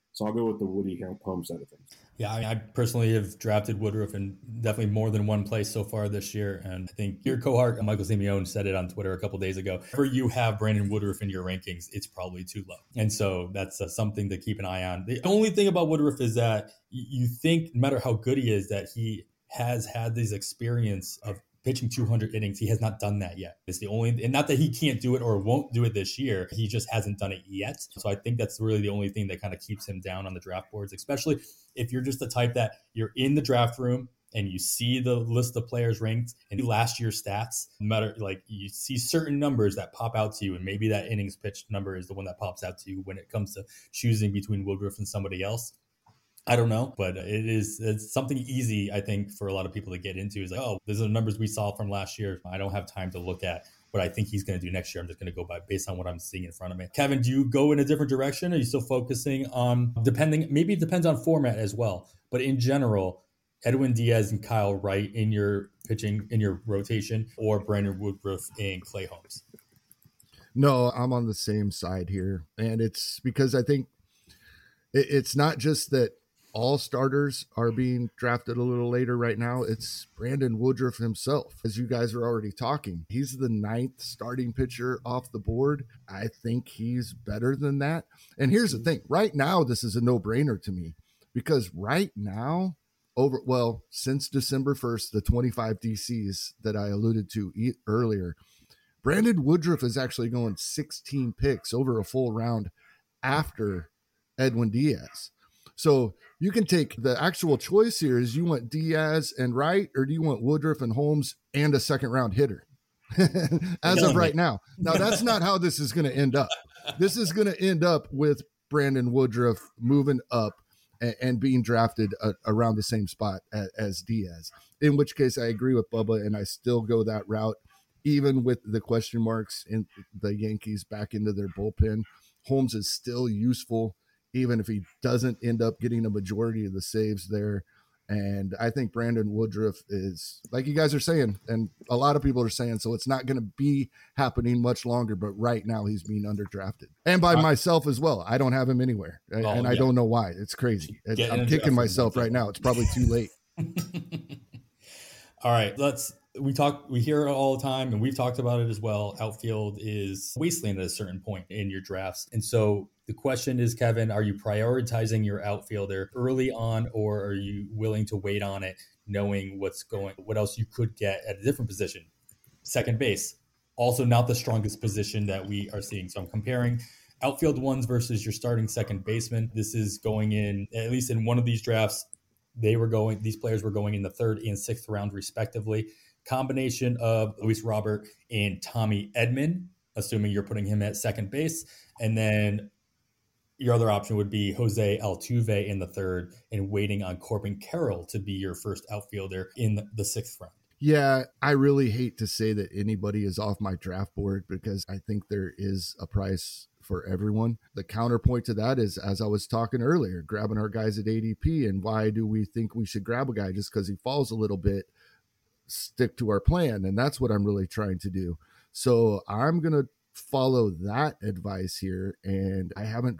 So I'll go with the Woody home side of things. Yeah, I personally have drafted Woodruff in definitely more than one place so far this year. And I think your cohort, Michael Simeone, said it on Twitter a couple days ago. For you have Brandon Woodruff in your rankings, it's probably too low. And so that's something to keep an eye on. The only thing about Woodruff is that you think, no matter how good he is, that he has had this experience of pitching 200 innings. He has not done that yet. It's the only, and not that he can't do it or won't do it this year. He just hasn't done it yet. So I think that's really the only thing that kind of keeps him down on the draft boards, especially if you're just the type that you're in the draft room and you see the list of players ranked and last year's stats, no matter, like, you see certain numbers that pop out to you, and maybe that innings pitched number is the one that pops out to you when it comes to choosing between Woodruff and somebody else. I don't know, but it's something easy, I think, for a lot of people to get into. Is like, oh, these are the numbers we saw from last year. I don't have time to look at what I think he's going to do next year. I'm just going to go by based on what I'm seeing in front of me. Kevin, do you go in a different direction? Are you still focusing on maybe it depends on format as well, but in general, Edwin Diaz and Kyle Wright in your pitching, in your rotation, or Brandon Woodruff and Clay Holmes? No, I'm on the same side here. And it's because I think it's not just that all starters are being drafted a little later right now. It's Brandon Woodruff himself. As you guys are already talking, he's the 9th starting pitcher off the board. I think he's better than that. And here's the thing. Right now, this is a no-brainer to me, because right now, since December 1st, the 25 DCs that I alluded to earlier, Brandon Woodruff is actually going 16 picks over a full round after Edwin Diaz. So you can take the actual choice here is, you want Diaz and Wright, or do you want Woodruff and Holmes and a second round hitter? As of right now. Now, that's not how this is going to end up. This is going to end up with Brandon Woodruff moving up and being drafted around the same spot as Diaz, in which case I agree with Bubba, and I still go that route, even with the question marks in the Yankees back into their bullpen. Holmes is still useful, even if he doesn't end up getting a majority of the saves there. And I think Brandon Woodruff is, like you guys are saying, and a lot of people are saying, so it's not going to be happening much longer, but right now he's being underdrafted. And by myself as well. I don't have him anywhere. I don't know why. It's crazy. I'm kicking myself right now. It's probably too late. All right, we hear it all the time, and we've talked about it as well. Outfield is wasteland at a certain point in your drafts. And so the question is, Kevin, are you prioritizing your outfielder early on, or are you willing to wait on it, knowing what else you could get at a different position? Second base, also not the strongest position that we are seeing. So I'm comparing outfield ones versus your starting second baseman. This is going in, at least in one of these drafts, these players were going in the 3rd and 6th round respectively. Combination of Luis Robert and Tommy Edman, assuming you're putting him at second base. And then your other option would be Jose Altuve in the 3rd and waiting on Corbin Carroll to be your first outfielder in the 6th round. Yeah, I really hate to say that anybody is off my draft board, because I think there is a price for everyone. The counterpoint to that is, as I was talking earlier, grabbing our guys at ADP. And why do we think we should grab a guy just because he falls a little bit? Stick to our plan. And that's what I'm really trying to do. So I'm going to follow that advice here. And I haven't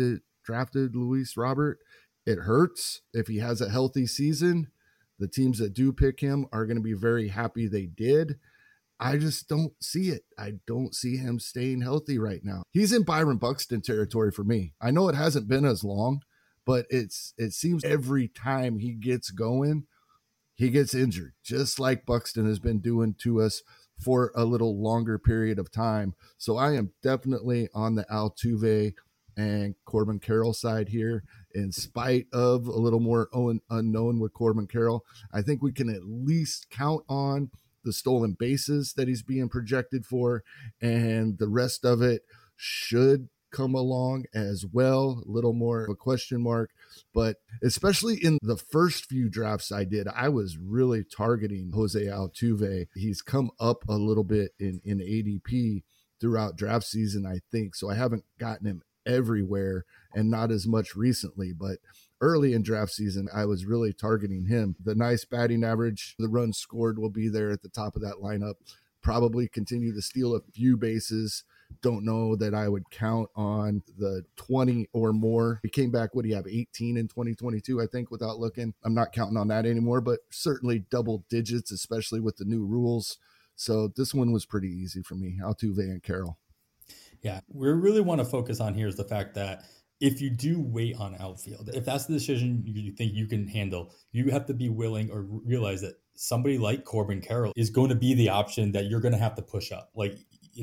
drafted Luis Robert. It hurts. If he has a healthy season, the teams that do pick him are going to be very happy they did. I just don't see it. I don't see him staying healthy right now. He's in Byron Buxton territory for me. I know it hasn't been as long, but it seems every time he gets going, he gets injured, just like Buxton has been doing to us for a little longer period of time. So I am definitely on the Altuve and Corbin Carroll side here, in spite of a little more unknown with Corbin Carroll. I think we can at least count on the stolen bases that he's being projected for, and the rest of it should come along as well. A little more of a question mark, but especially in the first few drafts I did, I was really targeting Jose Altuve. He's come up a little bit in ADP throughout draft season, I think. So I haven't gotten him everywhere, and not as much recently, but early in draft season, I was really targeting him. The nice batting average, the runs scored will be there at the top of that lineup. Probably continue to steal a few bases Don't know that I would count on the 20 or more. He came back, what do you have, 18 in 2022, I think, without looking. I'm not counting on that anymore, but certainly double digits, especially with the new rules. So this one was pretty easy for me, Altuve and Carroll. Yeah, we really want to focus on here is the fact that if you do wait on outfield, if that's the decision you think you can handle, you have to be willing or realize that somebody like Corbin Carroll is going to be the option that you're going to have to push up. Like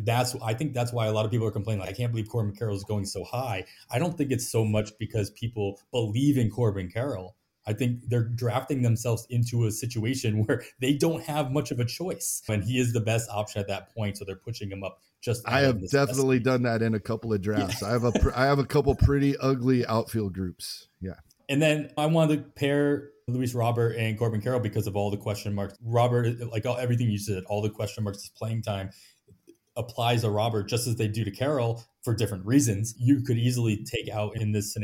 I think that's why a lot of people are complaining. Like, I can't believe Corbin Carroll is going so high. I don't think it's so much because people believe in Corbin Carroll. I think they're drafting themselves into a situation where they don't have much of a choice, and he is the best option at that point. So they're pushing him up. I have definitely done that in a couple of drafts. Yeah. I have a couple pretty ugly outfield groups. Yeah. And then I wanted to pair Luis Robert and Corbin Carroll because of all the question marks. Robert, like everything you said, all the question marks, playing time applies to Robert just as they do to Carroll for different reasons. You could easily take out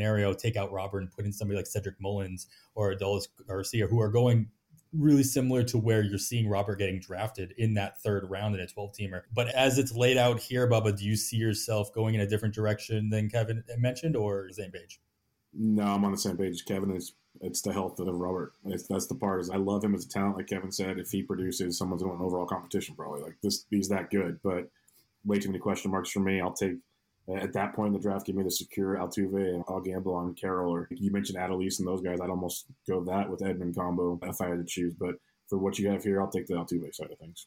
Robert and put in somebody like Cedric Mullins or Adolis Garcia, who are going really similar to where you're seeing Robert getting drafted in that third round in a 12-teamer. But as it's laid out here, Bubba, do you see yourself going in a different direction than Kevin mentioned, or the same page? No, I'm on the same page as Kevin. It's the health of Robert. That's the part. Is I love him as a talent, like Kevin said. If he produces, someone's going to win overall competition probably. Like this, he's that good. But way too many question marks for me. I'll take at that point in the draft, give me the secure Altuve, and I'll gamble on Carroll. Or you mentioned Adolis and those guys. I'd almost go that with Edman combo if I had to choose. But for what you have here, I'll take the Altuve side of things.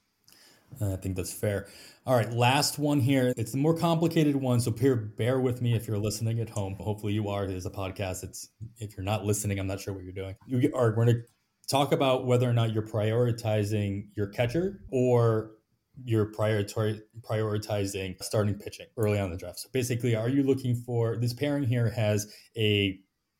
I think that's fair. All right, last one here. It's the more complicated one, so bear with me if you're listening at home. Hopefully you are. It is a podcast. If you're not listening, I'm not sure what you're doing. We're going to talk about whether or not you're prioritizing your catcher or you're prioritizing starting pitching early on in the draft. So basically, are you looking for this pairing here has a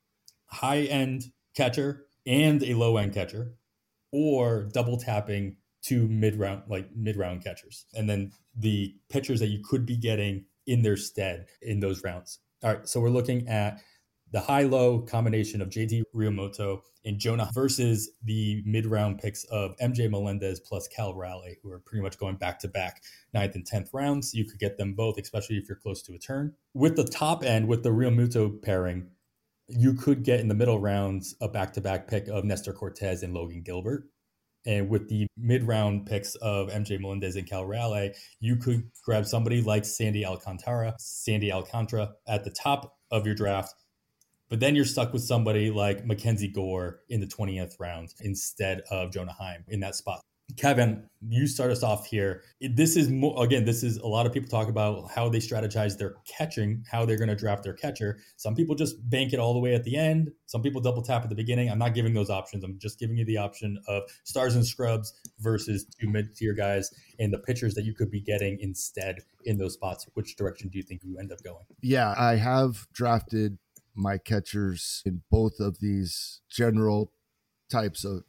high-end catcher and a low-end catcher, or double tapping two mid-round catchers, and then the pitchers that you could be getting in their stead in those rounds. All right, so we're looking at the high-low combination of JT Realmuto and Jonah versus the mid-round picks of MJ Melendez plus Cal Raleigh, who are pretty much going back-to-back 9th and 10th rounds. You could get them both, especially if you're close to a turn. With the top end, with the Realmuto pairing, you could get in the middle rounds a back-to-back pick of Nestor Cortez and Logan Gilbert. And with the mid-round picks of MJ Melendez and Cal Raleigh, you could grab somebody like Sandy Alcantara at the top of your draft. But then you're stuck with somebody like Mackenzie Gore in the 20th round instead of Jonah Heim in that spot. Kevin, you start us off here. This is a lot of people talk about how they strategize their catching, how they're going to draft their catcher. Some people just bank it all the way at the end. Some people double tap at the beginning. I'm not giving those options. I'm just giving you the option of stars and scrubs versus two mid-tier guys and the pitchers that you could be getting instead in those spots. Which direction do you think you end up going? Yeah, I have drafted my catchers in both of these general types of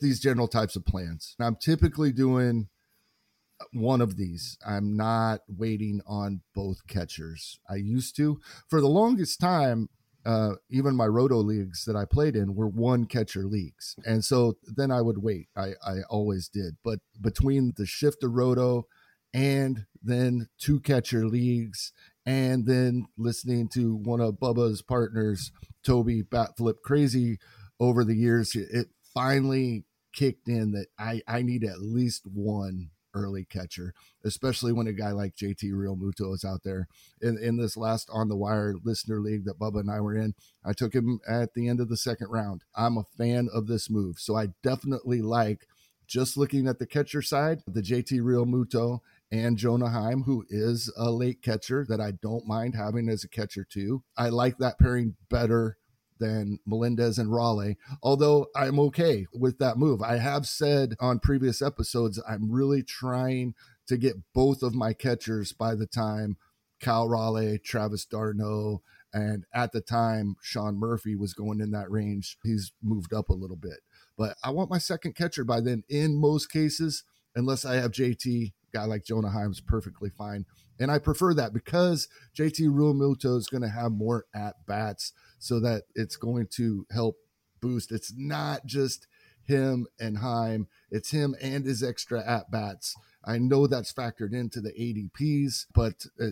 plans. I'm typically doing one of these. I'm not waiting on both catchers. I used to. For the longest time, even my roto leagues that I played in were one catcher leagues. And so then I would wait. I always did. But between the shift to roto and then two catcher leagues, and then listening to one of Bubba's partners, Toby Batflip Crazy, over the years, it finally kicked in that I need at least one early catcher, especially when a guy like JT Realmuto is out there. In this last On the Wire listener league that Bubba and I were in, I took him at the end of the second round. I'm a fan of this move. So I definitely like, just looking at the catcher side, the JT Realmuto and Jonah Heim, who is a late catcher that I don't mind having as a catcher too. I like that pairing better than Melendez and Raleigh, although I'm okay with that move. I have said on previous episodes, I'm really trying to get both of my catchers by the time Cal Raleigh, Travis d'Arnaud, and at the time, Sean Murphy was going in that range. He's moved up a little bit. But I want my second catcher by then in most cases, unless I have JT. Guy like Jonah Heim's perfectly fine. And I prefer that because JT Realmuto is going to have more at-bats so that it's going to help boost. It's not just him and Heim. It's him and his extra at-bats. I know that's factored into the ADPs, but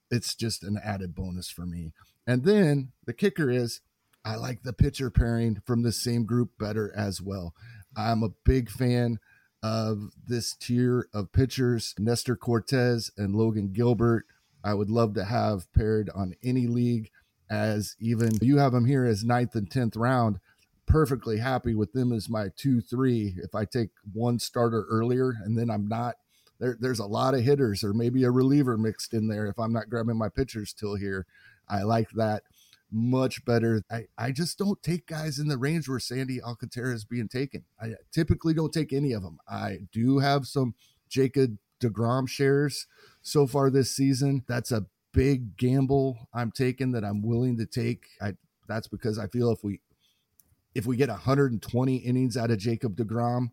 it's just an added bonus for me. And then the kicker is I like the pitcher pairing from the same group better as well. I'm a big fan of this tier of pitchers, Nestor Cortez and Logan Gilbert. I would love to have paired on any league, as even you have them here as 9th and 10th round. Perfectly happy with them as my 2-3. If I take one starter earlier and then I'm not, there's a lot of hitters or maybe a reliever mixed in there. If I'm not grabbing my pitchers till here, I like that much better. I just don't take guys in the range where Sandy Alcantara is being taken. I typically don't take any of them. I do have some Jacob deGrom shares so far this season. That's a big gamble I'm taking that I'm willing to take. That's because I feel if we get 120 innings out of Jacob deGrom,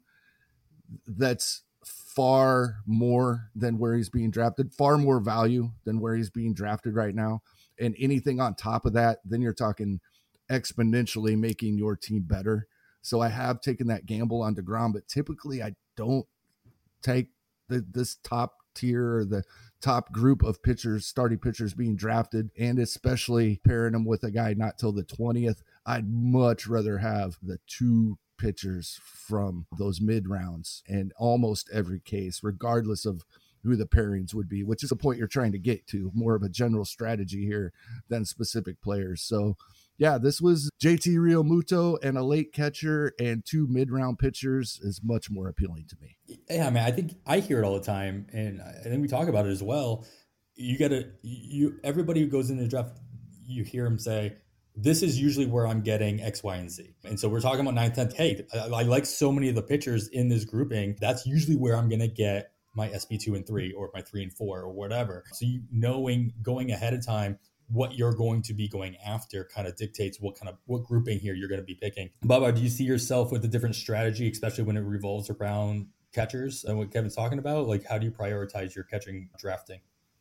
that's far more than where he's being drafted, far more value than where he's being drafted right now. And anything on top of that, then you're talking exponentially making your team better. So I have taken that gamble on deGrom, but typically I don't take this top tier or the top group of pitchers, starting pitchers being drafted, and especially pairing them with a guy not till the 20th. I'd much rather have the two pitchers from those mid rounds in almost every case, regardless of who the pairings would be, which is the point you're trying to get to, more of a general strategy here than specific players. So yeah, this was JT Realmuto and a late catcher and two mid-round pitchers is much more appealing to me. Yeah, man, I think I hear it all the time, and I think we talk about it as well. Everybody who goes into the draft, you hear them say, this is usually where I'm getting X, Y, and Z. And so we're talking about 9th, 10th. Hey, I like so many of the pitchers in this grouping. That's usually where I'm going to get my SP2 and 3 or my 3 and 4 or whatever. So going ahead of time, what you're going to be going after kind of dictates what grouping here you're going to be picking. Bubba, do you see yourself with a different strategy, especially when it revolves around catchers and what Kevin's talking about? Like, how do you prioritize your catching drafting?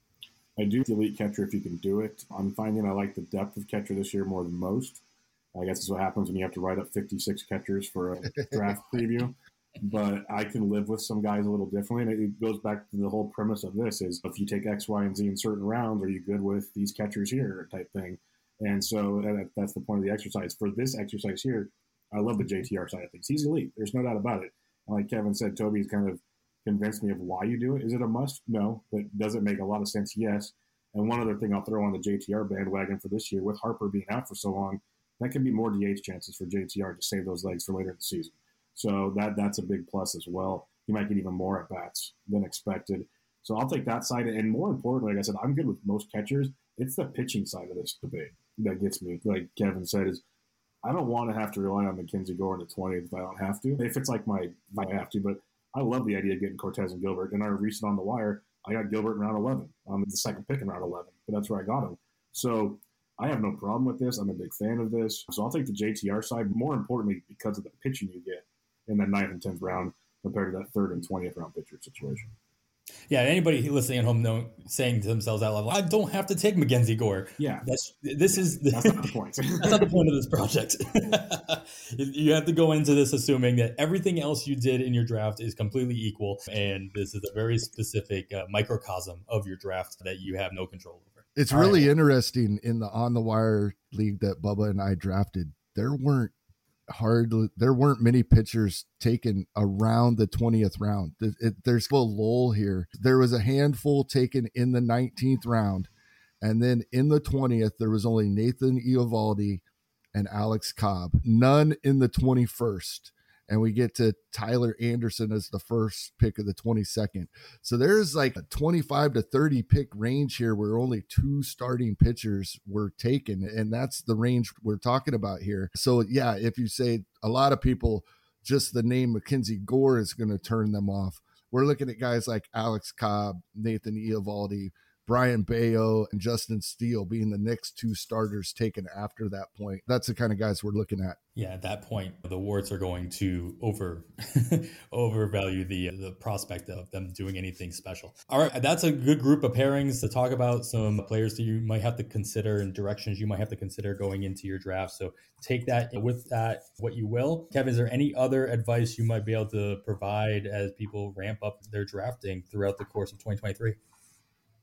I do the elite catcher if you can do it. I'm finding I like the depth of catcher this year more than most. I guess that's what happens when you have to write up 56 catchers for a draft preview. But I can live with some guys a little differently. And it goes back to the whole premise of this is if you take X, Y, and Z in certain rounds, are you good with these catchers here type thing? And so that's the point of the exercise. For this exercise here, I love the JTR side of things. He's elite. There's no doubt about it. And like Kevin said, Toby's kind of convinced me of why you do it. Is it a must? No. But does it make a lot of sense? Yes. And one other thing I'll throw on the JTR bandwagon for this year, with Harper being out for so long, that can be more DH chances for JTR to save those legs for later in the season. So that's a big plus as well. You might get even more at-bats than expected. So I'll take that side. And more importantly, like I said, I'm good with most catchers. It's the pitching side of this debate that gets me. Like Kevin said, is I don't want to have to rely on Mackenzie Gore in the 20th if I don't have to. If I have to. But I love the idea of getting Cortez and Gilbert. And our recent on the wire, I got Gilbert in round 11. I'm the second pick in round 11. But that's where I got him. So I have no problem with this. I'm a big fan of this. So I'll take the JTR side, more importantly, because of the pitching you get in the 9th and 10th round compared to that 3rd and 20th round pitcher situation. Yeah, anybody listening at home saying to themselves out loud, I don't have to take Mackenzie Gore. Yeah. That's not the point. That's not the point of this project. You have to go into this assuming that everything else you did in your draft is completely equal, and this is a very specific microcosm of your draft that you have no control over. It's really interesting in the On the Wire league that Bubba and I drafted. There weren't many pitchers taken around the 20th round. There's a lull here. There was a handful taken in the 19th round. And then in the 20th, there was only Nathan Eovaldi and Alex Cobb. None in the 21st. And we get to Tyler Anderson as the first pick of the 22nd. So there's like a 25 to 30 pick range here where only two starting pitchers were taken. And that's the range we're talking about here. So yeah, if you say a lot of people, just the name Mackenzie Gore is going to turn them off. We're looking at guys like Alex Cobb, Nathan Eovaldi, Brian Bayo, and Justin Steele being the next two starters taken after that point. That's the kind of guys we're looking at. Yeah, at that point, the Warts are going to overvalue the prospect of them doing anything special. All right, that's a good group of pairings to talk about some players that you might have to consider and directions you might have to consider going into your draft. So take that with that what you will. Kevin, is there any other advice you might be able to provide as people ramp up their drafting throughout the course of 2023?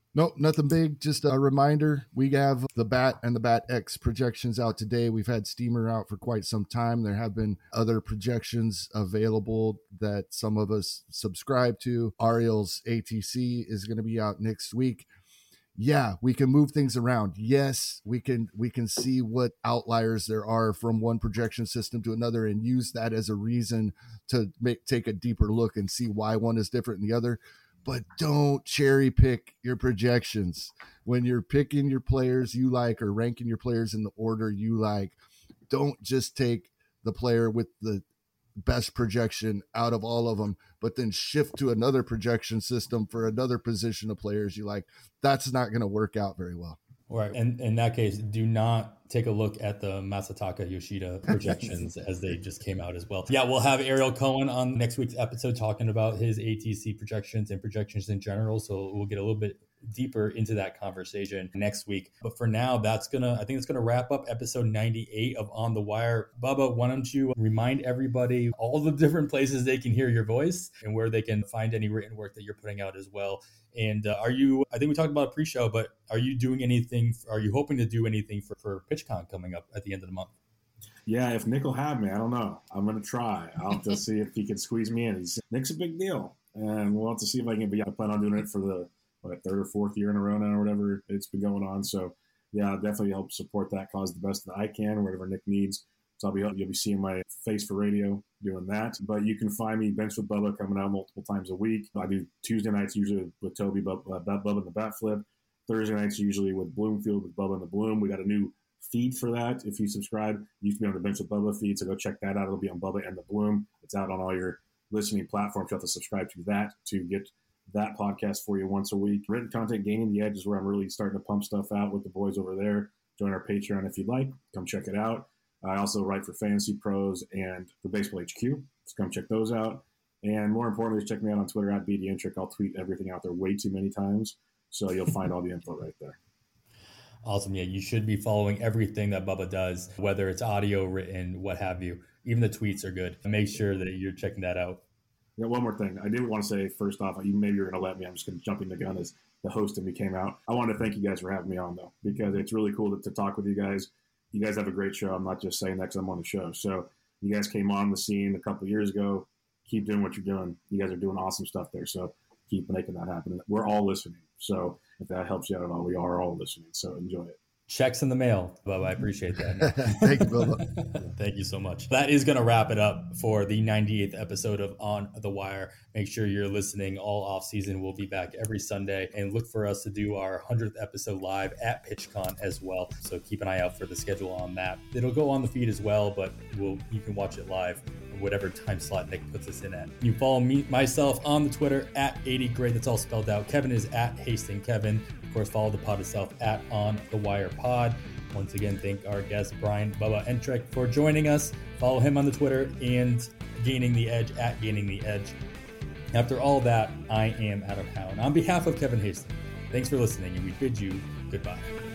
Nope, nothing big. Just a reminder, we have the BAT and the BAT X projections out today. We've had Steamer out for quite some time. There have been other projections available that some of us subscribe to. Ariel's ATC is going to be out next week. Yeah, we can move things around. Yes, we can see what outliers there are from one projection system to another and use that as a reason to take a deeper look and see why one is different than the other. But don't cherry pick your projections. When you're picking your players you like or ranking your players in the order you like, don't just take the player with the best projection out of all of them, but then shift to another projection system for another position of players you like. That's not going to work out very well. Right. And in that case, do not take a look at the Masataka Yoshida projections as they just came out as well. Yeah, we'll have Ariel Cohen on next week's episode talking about his ATC projections and projections in general. So we'll get a little bit deeper into that conversation next week. But for now, I think it's gonna wrap up episode 98 of On the Wire. Bubba, why don't you remind everybody all the different places they can hear your voice and where they can find any written work that you're putting out as well. And I think we talked about a pre-show, but are you doing anything? Are you hoping to do anything for PitchCon coming up at the end of the month? Yeah, if Nick will have me, I don't know. I'm going to try. I'll have to see if he can squeeze me in. Nick's a big deal. And we'll have to see if I can be. I plan on doing it for the third or fourth year in a row now or whatever it's been going on. So, yeah, I'll definitely help support that cause the best that I can, whatever Nick needs. So you'll be seeing my face for radio doing that. But you can find me Bench with Bubba coming out multiple times a week. I do Tuesday nights usually with Toby, Bubba and the Bat Flip. Thursday nights usually with Bloomfield with Bubba and the Bloom. We got a new feed for that. If you subscribe, it used to be on the Bench with Bubba feed, so go check that out. It'll be on Bubba and the Bloom. It's out on all your listening platforms. You have to subscribe to that to get that podcast for you once a week. Written content, Gaining the Edge, is where I'm really starting to pump stuff out with the boys over there. Join our Patreon if you'd like. Come check it out. I also write for Fantasy Pros and for Baseball HQ. So come check those out. And more importantly, check me out on Twitter at BDintric. I'll tweet everything out there way too many times, so you'll find all the info right there. Awesome. Yeah, you should be following everything that Bubba does, whether it's audio, written, what have you. Even the tweets are good. Make sure that you're checking that out. Yeah, one more thing. I did want to say, first off, maybe you're going to let me. I'm just going to jump in the gun as the host and we came out. I want to thank you guys for having me on, though, because it's really cool to talk with you guys. You guys have a great show. I'm not just saying that because I'm on the show. So you guys came on the scene a couple of years ago. Keep doing what you're doing. You guys are doing awesome stuff there. So keep making that happen. We're all listening. So if that helps you out at all, we are all listening. So enjoy it. Checks in the mail, Bubba. I appreciate that. Thank you, Bubba. Thank you so much. That is going to wrap it up for the 98th episode of On the Wire. Make sure you're listening all off season. We'll be back every Sunday, and look for us to do our 100th episode live at PitchCon as well. So keep an eye out for the schedule on that. It'll go on the feed as well, but you can watch it live whatever time slot Nick puts us in at. You follow myself on the Twitter at 80Great. That's all spelled out. Kevin is at Hastings Kevin. Of course, follow the pod itself at On the Wire Pod. Once again, thank our guest, Brian Bubba Entrek, for joining us. Follow him on the Twitter and Gaining the Edge at Gaining the Edge. After all that, I am Adam Howe. And on behalf of Kevin Hastings, thanks for listening, and we bid you goodbye.